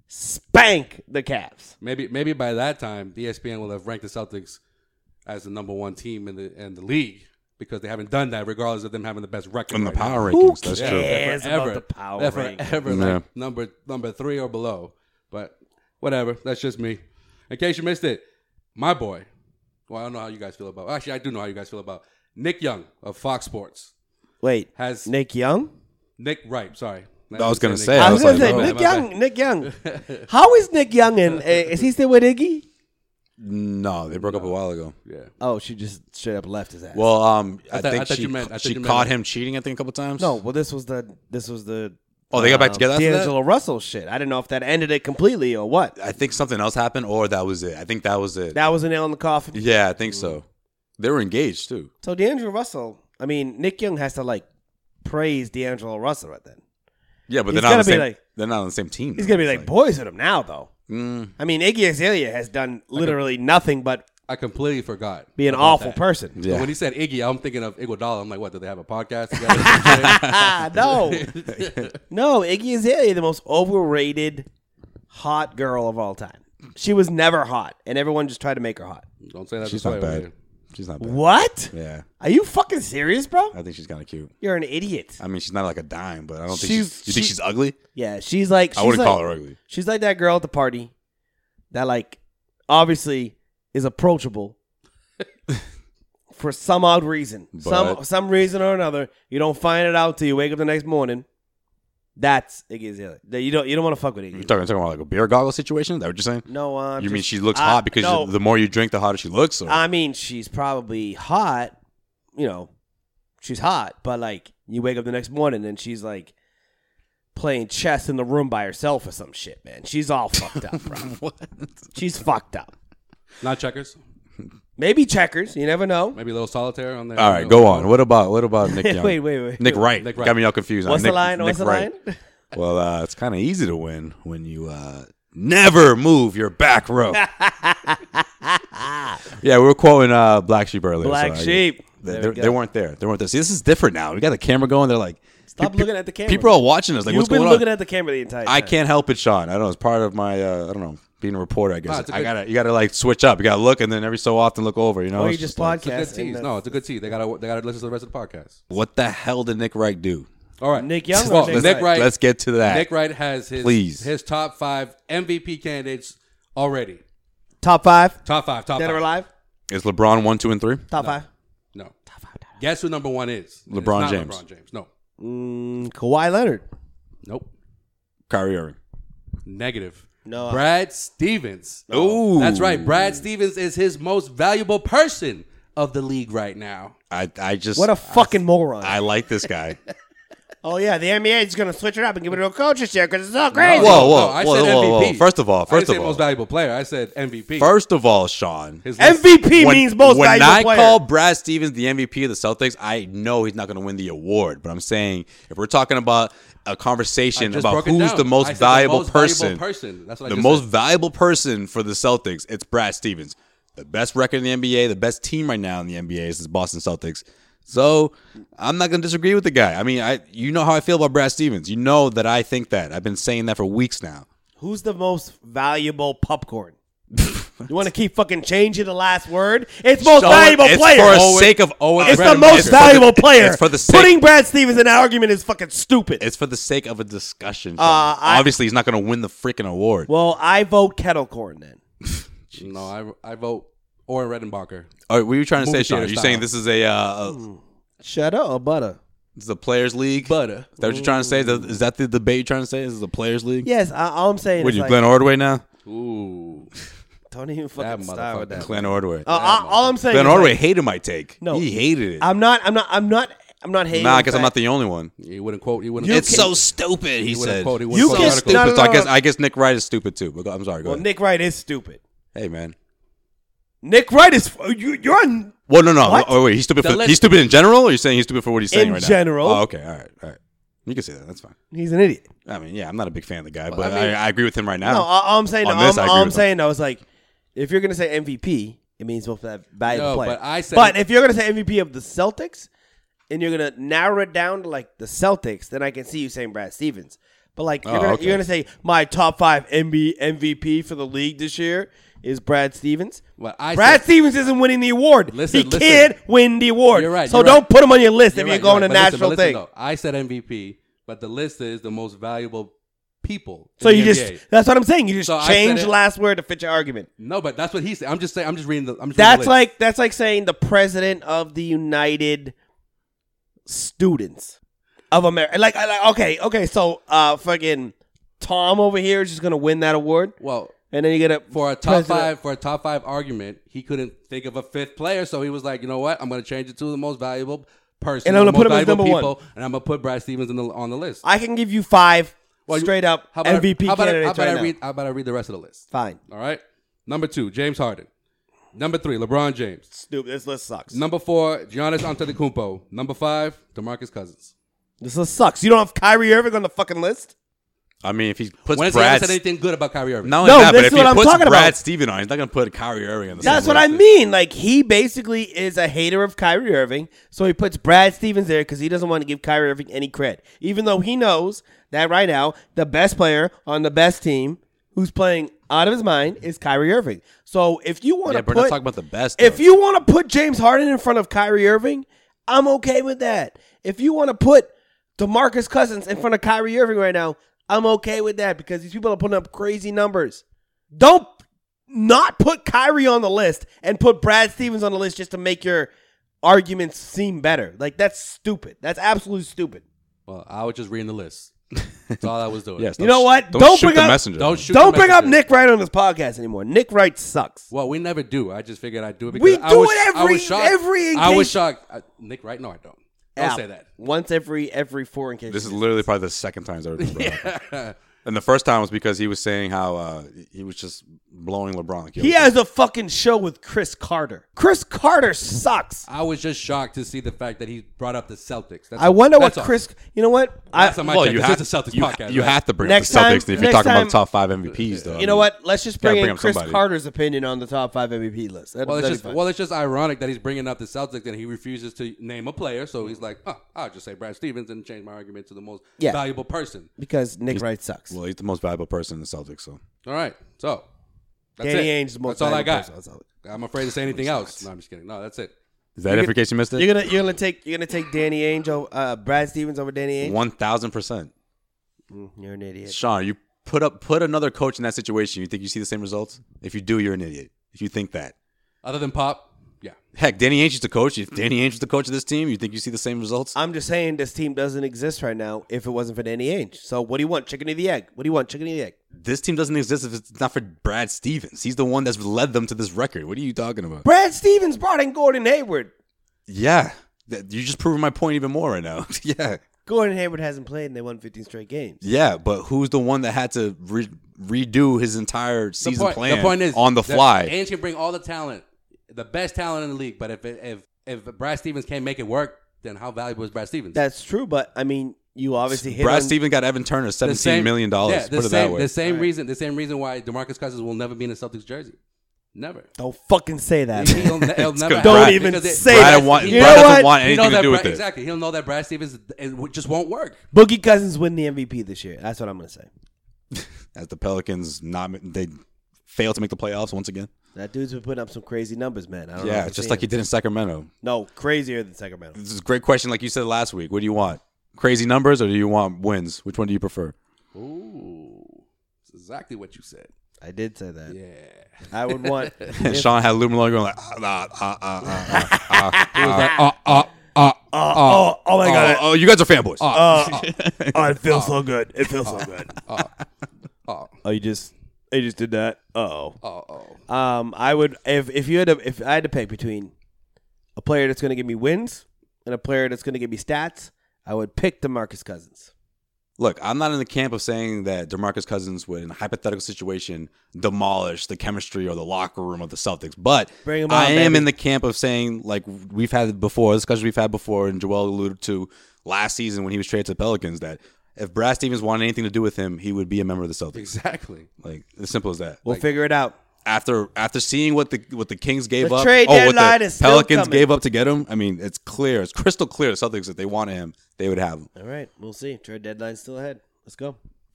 [SPEAKER 5] spank the Cavs.
[SPEAKER 6] Maybe maybe by that time, E S P N will have ranked the Celtics as the number one team in the in the league because they haven't done that, regardless of them having the best record.
[SPEAKER 4] In the
[SPEAKER 6] right now.
[SPEAKER 4] power
[SPEAKER 5] Who
[SPEAKER 4] rankings, that's true.
[SPEAKER 5] cares
[SPEAKER 6] Forever.
[SPEAKER 5] about the power
[SPEAKER 6] They're
[SPEAKER 5] rankings?
[SPEAKER 6] forever
[SPEAKER 4] Yeah.
[SPEAKER 6] like number number three or below. But whatever, that's just me. In case you missed it, my boy. Well, I don't know how you guys feel about. Actually, I do know how you guys feel about Nick Young of Fox Sports.
[SPEAKER 5] Wait,
[SPEAKER 6] Has
[SPEAKER 5] Nick Young?
[SPEAKER 6] Nick Wright? Sorry,
[SPEAKER 4] I was gonna
[SPEAKER 6] Nick
[SPEAKER 4] say,
[SPEAKER 6] Young.
[SPEAKER 5] I
[SPEAKER 4] I
[SPEAKER 5] was
[SPEAKER 4] was
[SPEAKER 5] going to
[SPEAKER 4] like,
[SPEAKER 5] say,
[SPEAKER 4] oh,
[SPEAKER 5] Nick
[SPEAKER 6] my
[SPEAKER 5] Young.
[SPEAKER 6] bad.
[SPEAKER 5] Nick Young. How is Nick Young? And uh, is he still with Iggy?
[SPEAKER 4] No, they broke up a while ago.
[SPEAKER 6] Yeah.
[SPEAKER 5] Oh, she just straight up left his ass.
[SPEAKER 4] Well, um, I,
[SPEAKER 6] I thought-
[SPEAKER 4] think
[SPEAKER 6] I thought
[SPEAKER 4] she,
[SPEAKER 6] you meant- I thought
[SPEAKER 4] she
[SPEAKER 6] you meant
[SPEAKER 4] caught
[SPEAKER 6] like-
[SPEAKER 4] him cheating. I think a couple times.
[SPEAKER 5] no. Well, this was the this was the.
[SPEAKER 4] Oh, they got back
[SPEAKER 5] um,
[SPEAKER 4] together after that?
[SPEAKER 5] D'Angelo Russell shit. I didn't know if that ended it completely or what.
[SPEAKER 4] I think something else happened, or that was it. I think that was it.
[SPEAKER 5] That was a nail in the coffin.
[SPEAKER 4] Yeah, I think so. They were engaged too.
[SPEAKER 5] So D'Angelo Russell. I mean, Nick Young has to like praise D'Angelo Russell right then.
[SPEAKER 4] Yeah, but
[SPEAKER 5] He's
[SPEAKER 4] they're not on
[SPEAKER 5] gotta
[SPEAKER 4] the
[SPEAKER 5] be
[SPEAKER 4] same.
[SPEAKER 5] like-
[SPEAKER 4] they're not on the same team.
[SPEAKER 5] He's gonna be
[SPEAKER 4] It's
[SPEAKER 5] like boys with him now, though.
[SPEAKER 4] mm,
[SPEAKER 5] I mean, Iggy Azalea has done literally nothing but
[SPEAKER 6] I completely forgot.
[SPEAKER 5] be an
[SPEAKER 6] about
[SPEAKER 5] awful
[SPEAKER 6] that.
[SPEAKER 5] person.
[SPEAKER 6] So
[SPEAKER 4] yeah.
[SPEAKER 6] when he said Iggy, I'm thinking of Iguodala. I'm like, what? Do they have a podcast together?
[SPEAKER 5] Ah, no, no. Iggy Azalea, the most overrated hot girl of all time. She was never hot, and everyone just tried to make her hot.
[SPEAKER 6] Don't say that.
[SPEAKER 4] She's
[SPEAKER 6] this
[SPEAKER 4] not
[SPEAKER 6] way,
[SPEAKER 4] bad.
[SPEAKER 6] man.
[SPEAKER 4] She's not bad.
[SPEAKER 5] What?
[SPEAKER 4] Yeah,
[SPEAKER 5] Are you fucking serious, bro?
[SPEAKER 4] I think she's kind of cute.
[SPEAKER 5] You're an idiot.
[SPEAKER 4] I mean, she's not like a dime, but I don't think
[SPEAKER 5] She's-
[SPEAKER 4] she's. You think
[SPEAKER 5] she-
[SPEAKER 4] she's ugly?
[SPEAKER 5] Yeah, she's like. She's
[SPEAKER 4] I wouldn't
[SPEAKER 5] like,
[SPEAKER 4] call her ugly.
[SPEAKER 5] She's like that girl at the party that, like, obviously is approachable for some odd reason. some
[SPEAKER 4] But-
[SPEAKER 5] some reason or another. You don't find it out till you wake up the next morning. That's Iggy Azalea. That You don't you don't want to fuck with
[SPEAKER 4] You're
[SPEAKER 5] Iggy.
[SPEAKER 4] talking, talking about like a beer goggle situation? Is that what you're saying?
[SPEAKER 5] No, I'm
[SPEAKER 4] you mean
[SPEAKER 5] just-
[SPEAKER 4] she looks
[SPEAKER 5] I-
[SPEAKER 4] hot because
[SPEAKER 5] no.
[SPEAKER 4] the more you drink, the hotter she looks? Or?
[SPEAKER 5] I mean, she's probably hot. You know, she's hot, but like you wake up the next morning and she's like playing chess in the room by herself or some shit, man. She's all fucked up, bro.
[SPEAKER 4] what?
[SPEAKER 5] She's fucked up.
[SPEAKER 6] Not checkers.
[SPEAKER 5] Maybe checkers. You never know.
[SPEAKER 6] Maybe a little solitaire on there.
[SPEAKER 4] All right, go on. What about what about Nick Young?
[SPEAKER 5] wait, wait, wait.
[SPEAKER 4] Nick Wright.
[SPEAKER 6] Nick Wright.
[SPEAKER 4] Got me all confused.
[SPEAKER 5] What's
[SPEAKER 4] Nick,
[SPEAKER 5] the line?
[SPEAKER 4] Nick
[SPEAKER 5] What's the
[SPEAKER 4] Wright.
[SPEAKER 5] line?
[SPEAKER 4] Well, uh, it's kind of easy to win when you uh, never move your back row. Yeah, we were quoting uh, Black Sheep earlier.
[SPEAKER 5] Black
[SPEAKER 4] so I-
[SPEAKER 5] Sheep.
[SPEAKER 4] They,
[SPEAKER 5] There
[SPEAKER 4] they,
[SPEAKER 5] we go.
[SPEAKER 4] they weren't there. They weren't there. See, this is different now. We got the camera going. They're like,
[SPEAKER 5] Stop
[SPEAKER 4] pe-
[SPEAKER 5] looking at the camera.
[SPEAKER 4] People are watching us. Like,
[SPEAKER 5] You've
[SPEAKER 4] what's
[SPEAKER 5] been
[SPEAKER 4] going
[SPEAKER 5] looking
[SPEAKER 4] on?
[SPEAKER 5] at the camera the entire time.
[SPEAKER 4] I can't help it, Sean. I don't know. It's part of my. Uh, I don't know. Being a reporter, I guess.
[SPEAKER 6] Nah, it's a
[SPEAKER 4] I
[SPEAKER 6] good-
[SPEAKER 4] gotta. You gotta like switch up. You gotta look, and then every so often look over. You know.
[SPEAKER 5] Or you
[SPEAKER 4] It's
[SPEAKER 5] just
[SPEAKER 4] like,
[SPEAKER 6] It's a good
[SPEAKER 5] podcast.
[SPEAKER 6] tease.
[SPEAKER 5] and
[SPEAKER 6] No, it's a good tease. They gotta they gotta listen to the rest of the podcast.
[SPEAKER 4] what the hell did Nick Wright do?
[SPEAKER 6] All right,
[SPEAKER 5] Nick Young or
[SPEAKER 6] Well,
[SPEAKER 5] Nick
[SPEAKER 6] Nick
[SPEAKER 5] Wright?
[SPEAKER 6] Wright.
[SPEAKER 4] Let's get to that.
[SPEAKER 6] Nick Wright has his
[SPEAKER 4] Please.
[SPEAKER 6] his top five M V P candidates already.
[SPEAKER 5] Top five.
[SPEAKER 6] Top five. Top
[SPEAKER 5] Dead
[SPEAKER 6] five.
[SPEAKER 5] or alive?
[SPEAKER 4] Is LeBron one, two, and three?
[SPEAKER 5] Top five.
[SPEAKER 6] No. Guess who number one is? It's
[SPEAKER 4] LeBron
[SPEAKER 6] not
[SPEAKER 4] James.
[SPEAKER 6] LeBron James. No.
[SPEAKER 5] Mm, Kawhi Leonard.
[SPEAKER 6] Nope.
[SPEAKER 4] Kyrie Irving.
[SPEAKER 6] Negative.
[SPEAKER 5] No.
[SPEAKER 6] Brad Stevens.
[SPEAKER 4] Ooh.
[SPEAKER 6] That's right. Brad Stevens is his most valuable person of the league right now.
[SPEAKER 4] I. I just.
[SPEAKER 5] What a fucking moron.
[SPEAKER 4] I like this guy.
[SPEAKER 5] oh, yeah. The N B A is going to switch it up and give it to a coach this year because it's so crazy.
[SPEAKER 4] Whoa, whoa,
[SPEAKER 6] No, I
[SPEAKER 4] whoa,
[SPEAKER 6] said
[SPEAKER 4] whoa,
[SPEAKER 6] M V P.
[SPEAKER 4] whoa. First of all,
[SPEAKER 6] I
[SPEAKER 4] first
[SPEAKER 6] didn't
[SPEAKER 4] of
[SPEAKER 6] say
[SPEAKER 4] all,
[SPEAKER 6] most valuable player. I said M V P.
[SPEAKER 4] first of all, Sean.
[SPEAKER 6] His list-
[SPEAKER 5] M V P
[SPEAKER 4] when,
[SPEAKER 5] means most
[SPEAKER 4] when
[SPEAKER 5] valuable
[SPEAKER 4] I
[SPEAKER 5] player.
[SPEAKER 4] call Brad Stevens the M V P of the Celtics, I know he's not going to win the award. But I'm saying if we're talking about a
[SPEAKER 6] I
[SPEAKER 4] conversation
[SPEAKER 6] just
[SPEAKER 4] about
[SPEAKER 6] broke it
[SPEAKER 4] who's
[SPEAKER 6] down.
[SPEAKER 4] the most
[SPEAKER 6] I said the
[SPEAKER 4] valuable
[SPEAKER 6] most valuable
[SPEAKER 4] person,
[SPEAKER 6] person. That's what I
[SPEAKER 4] the
[SPEAKER 6] just
[SPEAKER 4] most
[SPEAKER 6] said.
[SPEAKER 4] valuable person for the Celtics, it's Brad Stevens. The best record in the N B A, the best team right now in the N B A is the Boston Celtics. So I'm not going to disagree with the guy. I mean, I you know how I feel about Brad Stevens. You know that I think that. I've been saying that for weeks now.
[SPEAKER 5] Who's the most valuable popcorn? You want to keep fucking changing the last word? It's most
[SPEAKER 4] So
[SPEAKER 5] valuable
[SPEAKER 4] it's
[SPEAKER 5] player.
[SPEAKER 4] for a
[SPEAKER 6] Owen-
[SPEAKER 4] sake of
[SPEAKER 6] Owen
[SPEAKER 5] it's
[SPEAKER 6] Brad
[SPEAKER 5] the most
[SPEAKER 6] Marker.
[SPEAKER 5] valuable player.
[SPEAKER 4] It's for the sake-
[SPEAKER 5] Putting Brad Stevens in that argument is fucking stupid.
[SPEAKER 4] It's for the sake of a discussion.
[SPEAKER 5] Uh,
[SPEAKER 4] Sean.
[SPEAKER 5] I-
[SPEAKER 4] Obviously, he's not going to win the freaking award.
[SPEAKER 5] well, I vote kettle corn then.
[SPEAKER 6] No, I, I vote Oren Redenbacher.
[SPEAKER 4] All right, what are you trying to
[SPEAKER 6] Movie
[SPEAKER 4] say, Sean? Are
[SPEAKER 6] theater
[SPEAKER 4] you
[SPEAKER 6] style.
[SPEAKER 4] saying this is a, uh, a
[SPEAKER 5] Shut up or butter.
[SPEAKER 4] this is a players' league?
[SPEAKER 6] Butter.
[SPEAKER 4] Is that what you're trying to say? Is that- Is that the debate you're trying to say? This is a players' league?
[SPEAKER 5] Yes, I, all I'm saying
[SPEAKER 4] What
[SPEAKER 5] is
[SPEAKER 4] you,
[SPEAKER 5] like,
[SPEAKER 4] Glenn Ordway now?
[SPEAKER 6] Ooh.
[SPEAKER 5] don't even fucking
[SPEAKER 6] That
[SPEAKER 5] start with
[SPEAKER 6] motherfucker.
[SPEAKER 5] that.
[SPEAKER 4] Glenn Ordway.
[SPEAKER 5] Uh, I- all I'm saying
[SPEAKER 4] Glenn
[SPEAKER 5] is
[SPEAKER 4] Ordway
[SPEAKER 5] like,
[SPEAKER 4] hated my take.
[SPEAKER 5] No.
[SPEAKER 4] He hated it.
[SPEAKER 5] I'm not. I'm not. I'm not. I'm not hating.
[SPEAKER 4] nah, I
[SPEAKER 5] the
[SPEAKER 4] guess I'm
[SPEAKER 5] fact-
[SPEAKER 4] not the only one.
[SPEAKER 6] He wouldn't quote. He wouldn't.
[SPEAKER 4] It's
[SPEAKER 5] can-
[SPEAKER 4] so stupid, he
[SPEAKER 6] He wouldn't
[SPEAKER 4] said.
[SPEAKER 6] quote. He
[SPEAKER 5] You
[SPEAKER 6] wouldn't quote
[SPEAKER 5] can-
[SPEAKER 6] the
[SPEAKER 4] so
[SPEAKER 6] article.
[SPEAKER 4] stupid.
[SPEAKER 5] No, no,
[SPEAKER 4] so I
[SPEAKER 5] no,
[SPEAKER 4] guess
[SPEAKER 5] no.
[SPEAKER 4] I guess Nick Wright is stupid too. But go, I'm sorry. Go
[SPEAKER 5] Well,
[SPEAKER 4] ahead.
[SPEAKER 5] Nick Wright is stupid.
[SPEAKER 4] Hey, man.
[SPEAKER 5] Nick Wright is. You, you're on.
[SPEAKER 4] Well, no, no.
[SPEAKER 5] What?
[SPEAKER 4] Oh, wait. He's stupid.
[SPEAKER 6] The
[SPEAKER 4] For,
[SPEAKER 6] list-
[SPEAKER 4] he's stupid in general, or you're saying he's stupid for what he's saying
[SPEAKER 5] In
[SPEAKER 4] right
[SPEAKER 5] general.
[SPEAKER 4] now? Oh, okay. All right. All right. You can say that. That's fine.
[SPEAKER 5] He's an idiot.
[SPEAKER 4] I mean, yeah, I'm not a big fan of the guy, but
[SPEAKER 5] I mean-
[SPEAKER 4] I, I agree with him right now.
[SPEAKER 5] No, all, all I'm saying.
[SPEAKER 4] On
[SPEAKER 5] all,
[SPEAKER 4] this, I
[SPEAKER 5] I'm-
[SPEAKER 4] agree
[SPEAKER 5] all I'm
[SPEAKER 4] with him.
[SPEAKER 5] saying though is like, if you're gonna say M V P, it means most that valuable
[SPEAKER 6] No,
[SPEAKER 5] player.
[SPEAKER 6] but I said-
[SPEAKER 5] But if you're gonna say M V P of the Celtics, and you're gonna narrow it down to like the Celtics, then I can see you saying Brad Stevens. But like
[SPEAKER 4] Oh,
[SPEAKER 5] you're gonna
[SPEAKER 4] okay.
[SPEAKER 5] you're gonna say my top five M V P for the league this year is Brad Stevens.
[SPEAKER 6] What I
[SPEAKER 5] Brad
[SPEAKER 6] said-
[SPEAKER 5] Stevens isn't winning the award.
[SPEAKER 6] Listen,
[SPEAKER 5] he
[SPEAKER 6] listen.
[SPEAKER 5] can't win the award.
[SPEAKER 6] You're right,
[SPEAKER 5] So
[SPEAKER 6] you're
[SPEAKER 5] don't
[SPEAKER 6] right.
[SPEAKER 5] put him on your list
[SPEAKER 6] You're
[SPEAKER 5] if
[SPEAKER 6] right,
[SPEAKER 5] you're going
[SPEAKER 6] you're
[SPEAKER 5] to
[SPEAKER 6] right. But listen,
[SPEAKER 5] natural
[SPEAKER 6] but listen,
[SPEAKER 5] thing.
[SPEAKER 6] though, I said M V P, but the list is the most valuable people.
[SPEAKER 5] So
[SPEAKER 6] in
[SPEAKER 5] you
[SPEAKER 6] the
[SPEAKER 5] just
[SPEAKER 6] N B A.
[SPEAKER 5] that's what I'm saying. You just
[SPEAKER 6] So I said
[SPEAKER 5] change
[SPEAKER 6] it-
[SPEAKER 5] the last word to fit your argument.
[SPEAKER 6] No, but that's what he said. I'm just saying. I'm just reading the. I'm just reading the
[SPEAKER 5] That's
[SPEAKER 6] list.
[SPEAKER 5] like that's like saying the president of the United Students of America. Like, I- like okay, okay. So uh, fucking Tom over here is just gonna win that award,
[SPEAKER 6] well.
[SPEAKER 5] and then you get a
[SPEAKER 6] For a top
[SPEAKER 5] president-
[SPEAKER 6] five, for a top five argument, he couldn't think of a fifth player, so he was like, you know what? I'm going to change it to the most valuable person,
[SPEAKER 5] And I'm
[SPEAKER 6] the
[SPEAKER 5] gonna put
[SPEAKER 6] most
[SPEAKER 5] him as
[SPEAKER 6] valuable
[SPEAKER 5] number one.
[SPEAKER 6] people, and I'm going to put Brad Stevens in the, on the list.
[SPEAKER 5] I can give you five
[SPEAKER 6] Well, you-
[SPEAKER 5] straight up
[SPEAKER 6] how about
[SPEAKER 5] M V P
[SPEAKER 6] I, how about I, how
[SPEAKER 5] candidates
[SPEAKER 6] about
[SPEAKER 5] right
[SPEAKER 6] I
[SPEAKER 5] now.
[SPEAKER 6] read? How about I read the rest of the list?
[SPEAKER 5] Fine.
[SPEAKER 6] All right. Number two, James Harden. Number three, LeBron James.
[SPEAKER 5] Stupid. This list sucks.
[SPEAKER 6] Number four, Giannis Antetokounmpo. Number five, DeMarcus Cousins.
[SPEAKER 5] This list sucks. You don't have Kyrie Irving on the fucking list?
[SPEAKER 4] I mean, if he puts
[SPEAKER 6] When has he ever
[SPEAKER 4] Brad,
[SPEAKER 6] said anything good about Kyrie Irving?
[SPEAKER 4] not only
[SPEAKER 5] No,
[SPEAKER 4] that, but
[SPEAKER 5] this
[SPEAKER 4] if
[SPEAKER 5] is
[SPEAKER 4] he
[SPEAKER 5] what I'm
[SPEAKER 4] puts
[SPEAKER 5] talking
[SPEAKER 4] Brad
[SPEAKER 5] about.
[SPEAKER 4] Stevens on, he's not going to put Kyrie Irving on the
[SPEAKER 5] That's
[SPEAKER 4] same
[SPEAKER 5] what I
[SPEAKER 4] list.
[SPEAKER 5] mean. Like, he basically is a hater of Kyrie Irving, so he puts Brad Stevens there because he doesn't want to give Kyrie Irving any credit, even though he knows that right now the best player on the best team who's playing out of his mind is Kyrie Irving. So if you want
[SPEAKER 4] Yeah,
[SPEAKER 5] to
[SPEAKER 4] but
[SPEAKER 5] put,
[SPEAKER 4] we're not talking about the best.
[SPEAKER 5] if
[SPEAKER 4] though.
[SPEAKER 5] you want to put James Harden in front of Kyrie Irving, I'm okay with that. If you want to put DeMarcus Cousins in front of Kyrie Irving right now, I'm okay with that because these people are putting up crazy numbers. Don't not put Kyrie on the list and put Brad Stevens on the list just to make your arguments seem better. Like, that's stupid. That's absolutely stupid.
[SPEAKER 6] Well, I was just reading the list. That's all I was doing.
[SPEAKER 4] yes,
[SPEAKER 5] You
[SPEAKER 4] don't
[SPEAKER 5] know
[SPEAKER 4] sh-
[SPEAKER 5] what?
[SPEAKER 4] Don't,
[SPEAKER 5] Don't
[SPEAKER 4] shoot
[SPEAKER 5] bring
[SPEAKER 4] the
[SPEAKER 5] up-
[SPEAKER 4] messenger.
[SPEAKER 6] Don't shoot
[SPEAKER 5] Don't
[SPEAKER 6] the
[SPEAKER 5] bring up
[SPEAKER 6] messenger.
[SPEAKER 5] Nick Wright on this podcast anymore. Nick Wright sucks.
[SPEAKER 6] Well, we never do. I just figured I'd do it because
[SPEAKER 5] We
[SPEAKER 6] I
[SPEAKER 5] do
[SPEAKER 6] was,
[SPEAKER 5] it
[SPEAKER 6] I
[SPEAKER 5] every-
[SPEAKER 6] was shocked.
[SPEAKER 5] every
[SPEAKER 6] I was
[SPEAKER 5] occasion.
[SPEAKER 6] shocked. I, Nick, right? No, I don't. Don't
[SPEAKER 5] Yeah.
[SPEAKER 6] say that.
[SPEAKER 5] Once every every four occasions.
[SPEAKER 4] This is literally probably the second time he's ever been brought up. And the first time was because he was saying how uh, he was just blowing LeBron. Like
[SPEAKER 5] He has a fucking show with Chris Carter. Chris Carter sucks.
[SPEAKER 6] I was just shocked to see the fact that he brought up the Celtics. That's
[SPEAKER 5] I
[SPEAKER 6] all.
[SPEAKER 5] wonder what
[SPEAKER 6] That's all.
[SPEAKER 5] Chris. You know what? I,
[SPEAKER 6] Last time I
[SPEAKER 4] well,
[SPEAKER 6] checked,
[SPEAKER 4] you
[SPEAKER 6] this
[SPEAKER 4] have,
[SPEAKER 6] is a Celtics
[SPEAKER 4] you,
[SPEAKER 6] podcast.
[SPEAKER 4] you
[SPEAKER 6] right?
[SPEAKER 4] have to bring
[SPEAKER 5] Next
[SPEAKER 4] up the Celtics
[SPEAKER 5] time-
[SPEAKER 4] if you're
[SPEAKER 5] next
[SPEAKER 4] talking
[SPEAKER 5] time-
[SPEAKER 4] about top five M V Ps, though.
[SPEAKER 5] you know what? Let's just
[SPEAKER 4] Gotta
[SPEAKER 5] bring
[SPEAKER 4] bring
[SPEAKER 5] in
[SPEAKER 4] up
[SPEAKER 5] Chris
[SPEAKER 4] somebody.
[SPEAKER 5] Carter's opinion on the top five M V P list. That'd-
[SPEAKER 6] Well, it's
[SPEAKER 5] that'd
[SPEAKER 6] just
[SPEAKER 5] be fun.
[SPEAKER 6] well, it's just ironic that he's bringing up the Celtics and he refuses to name a player. So he's like, oh, I'll just say Brad Stevens and change my argument to the most
[SPEAKER 5] Yeah.
[SPEAKER 6] valuable person.
[SPEAKER 5] because Nick Wright sucks.
[SPEAKER 4] Well, he's the most valuable person in the Celtics, so.
[SPEAKER 6] All right, so that's
[SPEAKER 5] Danny
[SPEAKER 6] it.
[SPEAKER 5] Ainge is the most
[SPEAKER 6] That's all I
[SPEAKER 5] valuable
[SPEAKER 6] got.
[SPEAKER 5] person. That's all.
[SPEAKER 6] I'm afraid to say anything else. No, I'm just kidding. No, that's it.
[SPEAKER 4] Is that it for case you missed it?
[SPEAKER 5] You're gonna you're gonna take you're gonna take Danny Ainge over uh, Brad Stevens over Danny Ainge.
[SPEAKER 4] one thousand percent.
[SPEAKER 5] Mm, you're an idiot.
[SPEAKER 4] Sean, you put up put another coach in that situation. You think you see the same results? If you do, you're an idiot. If you think that.
[SPEAKER 6] Other than Pop, yeah.
[SPEAKER 4] Heck, Danny Ainge is the coach. If Danny Ainge is the coach of this team, you think you see the same results?
[SPEAKER 5] I'm just saying this team doesn't exist right now if it wasn't for Danny Ainge. So what do you want? Chicken or the egg? What do you want? Chicken or the egg?
[SPEAKER 4] This team doesn't exist if it's not for Brad Stevens. He's the one that's led them to this record. What are you talking about?
[SPEAKER 5] Brad Stevens brought in Gordon Hayward.
[SPEAKER 4] Yeah. That- You just proving my point even more right now. yeah.
[SPEAKER 5] Gordon Hayward hasn't played and they won fifteen straight games.
[SPEAKER 4] Yeah, but who's the one that had to re- redo his entire season
[SPEAKER 6] the point,
[SPEAKER 4] plan
[SPEAKER 6] the point is
[SPEAKER 4] on the
[SPEAKER 6] that
[SPEAKER 4] fly?
[SPEAKER 6] Ainge can bring all the talent, the best talent in the league. But if it, if if Brad Stevens can't make it work, then how valuable is Brad Stevens?
[SPEAKER 5] That's true, but I mean, you obviously hit
[SPEAKER 4] Brad
[SPEAKER 5] on,
[SPEAKER 4] Stevens got Evan Turner
[SPEAKER 6] The
[SPEAKER 4] seventeen
[SPEAKER 6] same-
[SPEAKER 4] million dollars.
[SPEAKER 6] Yeah, the
[SPEAKER 4] Put it
[SPEAKER 6] same,
[SPEAKER 4] that way.
[SPEAKER 6] the same reason. The same reason why DeMarcus Cousins will never be in a Celtics jersey. Never.
[SPEAKER 5] Don't fucking say that. man.
[SPEAKER 6] He'll, he'll never.
[SPEAKER 4] good.
[SPEAKER 5] Don't
[SPEAKER 4] Brad-
[SPEAKER 5] even
[SPEAKER 6] because it-
[SPEAKER 5] say
[SPEAKER 4] Brad
[SPEAKER 5] that.
[SPEAKER 4] don't want-
[SPEAKER 5] You
[SPEAKER 4] Brad
[SPEAKER 5] know
[SPEAKER 4] doesn't
[SPEAKER 5] what?
[SPEAKER 4] want
[SPEAKER 6] He
[SPEAKER 4] anything
[SPEAKER 6] knows
[SPEAKER 4] to
[SPEAKER 6] that
[SPEAKER 4] do with
[SPEAKER 6] Brad,
[SPEAKER 4] it.
[SPEAKER 6] exactly. He'll know that Brad Stevens it would- just won't work.
[SPEAKER 5] Boogie Cousins win the M V P this year. That's what I'm going to say.
[SPEAKER 4] As the Pelicans not they fail to make the playoffs once again.
[SPEAKER 5] That dude's been putting up some crazy numbers, man. I don't know
[SPEAKER 4] Yeah,
[SPEAKER 5] if I've
[SPEAKER 4] just
[SPEAKER 5] seen
[SPEAKER 4] like he
[SPEAKER 5] him.
[SPEAKER 4] did in Sacramento.
[SPEAKER 5] No, crazier than Sacramento.
[SPEAKER 4] This is a great question, like you said last week. What do you want? Crazy numbers or do you want wins? Which one do you prefer?
[SPEAKER 6] Ooh, that's exactly what you said.
[SPEAKER 5] I did say that.
[SPEAKER 6] Yeah.
[SPEAKER 5] I would want.
[SPEAKER 4] And Sean had Lou Malone going like, ah, ah, ah, ah, ah, ah,
[SPEAKER 6] He was like, oh, oh, oh,
[SPEAKER 5] oh, oh my
[SPEAKER 4] oh, oh, you guys are fanboys.
[SPEAKER 5] Oh, oh, it feels so good. It feels so good.
[SPEAKER 6] oh,
[SPEAKER 5] Oh, you just, you just did that. Oh.
[SPEAKER 6] oh, oh.
[SPEAKER 5] Um, I would if if you had to, if I had to pick between a player that's going to give me wins and a player that's going to give me stats, I would pick DeMarcus Cousins.
[SPEAKER 4] Look, I'm not in the camp of saying that DeMarcus Cousins would, in a hypothetical situation, demolish the chemistry or the locker room of the Celtics. But
[SPEAKER 5] Bring him
[SPEAKER 4] I
[SPEAKER 5] on,
[SPEAKER 4] am
[SPEAKER 5] baby.
[SPEAKER 4] in the camp of saying, like we've had before, discussions we've had before, and Joel alluded to last season when he was traded to the Pelicans, that if Brad Stevens wanted anything to do with him, he would be a member of the Celtics.
[SPEAKER 6] Exactly.
[SPEAKER 4] Like, as simple as that.
[SPEAKER 5] We'll
[SPEAKER 4] Like,
[SPEAKER 5] figure it out.
[SPEAKER 4] after after seeing what the what the Kings gave
[SPEAKER 5] The
[SPEAKER 4] up,
[SPEAKER 5] trade
[SPEAKER 4] oh, what
[SPEAKER 5] deadline
[SPEAKER 4] the
[SPEAKER 5] is still
[SPEAKER 4] Pelicans
[SPEAKER 5] coming.
[SPEAKER 4] gave up to get him, I mean, it's clear, it's crystal clear. The Celtics, if they wanted him, they would have him.
[SPEAKER 5] All right, we'll see. Trade deadline's still ahead. Let's go.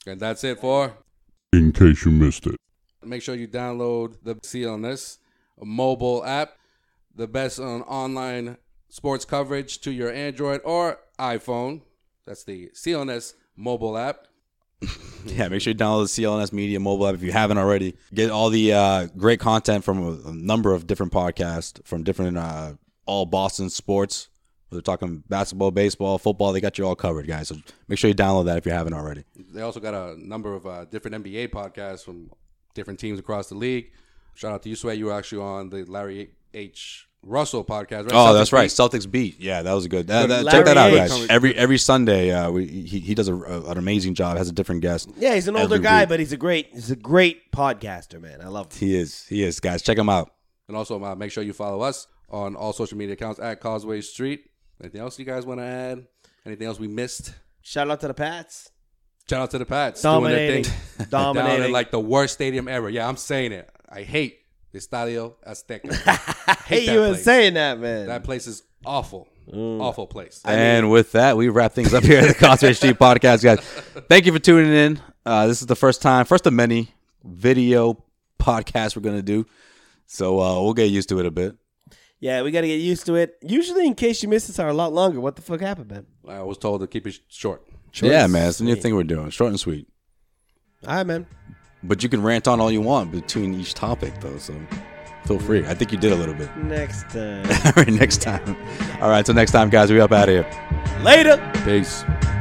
[SPEAKER 6] And that's it for
[SPEAKER 7] In case you missed it.
[SPEAKER 6] Make sure you download the C L N S mobile app, the best on online sports coverage to your Android or iPhone. That's the C L N S mobile app.
[SPEAKER 4] Yeah, make sure you download the C L N S Media mobile app if you haven't already. Get all the uh, great content from a, a number of different podcasts from different uh, all Boston sports. They're talking basketball, baseball, football. They got you all covered, guys. So make sure you download that if you haven't already.
[SPEAKER 6] They also got a number of uh, different N B A podcasts from different teams across the league. Shout out to you, Sway. You were actually on the Larry H. Russell podcast, right?
[SPEAKER 4] Oh,
[SPEAKER 6] Celtics
[SPEAKER 4] that's right.
[SPEAKER 6] Beat.
[SPEAKER 4] Celtics Beat. Yeah, that was a good. That, that,
[SPEAKER 5] Larry
[SPEAKER 4] check that out,
[SPEAKER 5] H.
[SPEAKER 4] guys. Every every Sunday, uh, we, he he does a, a, an amazing job. Has a different guest.
[SPEAKER 5] Yeah, he's an older
[SPEAKER 4] every
[SPEAKER 5] guy,
[SPEAKER 4] week.
[SPEAKER 5] but he's a great he's a great podcaster, man. I love him.
[SPEAKER 4] He is. He is, guys. Check him out.
[SPEAKER 6] And also, uh, make sure you follow us on all social media accounts at Causeway Street. Anything else you guys want to add? Anything else we missed?
[SPEAKER 5] Shout out to the Pats.
[SPEAKER 6] Shout out to the Pats.
[SPEAKER 5] Dominating.
[SPEAKER 6] Doing their thing.
[SPEAKER 5] Dominating.
[SPEAKER 6] Down in like the worst stadium ever. Yeah, I'm saying it. I hate the Estadio Azteca.
[SPEAKER 5] I hate you in saying that, man.
[SPEAKER 6] That place is awful. Mm. Awful place.
[SPEAKER 4] And with that, we wrap things up here at the Causeway Street Podcast, guys. Thank you for tuning in. Uh, this is the first time, first of many video podcasts we're going to do. So uh, we'll get used to it a bit.
[SPEAKER 5] Yeah, we got to get used to it. Usually, in case you missed us, are a lot longer. What the fuck happened, man?
[SPEAKER 6] I was told to keep it short.
[SPEAKER 5] Short
[SPEAKER 4] yeah,
[SPEAKER 5] and
[SPEAKER 4] man. It's the new
[SPEAKER 5] sweet.
[SPEAKER 4] thing we're doing. Short and sweet.
[SPEAKER 5] All right, man.
[SPEAKER 4] But you can rant on all you want between each topic, though. So feel free. I think you did a little bit.
[SPEAKER 5] Next time.
[SPEAKER 4] All right, next time. All right, so next time, guys, we up out of here.
[SPEAKER 5] Later.
[SPEAKER 6] Peace.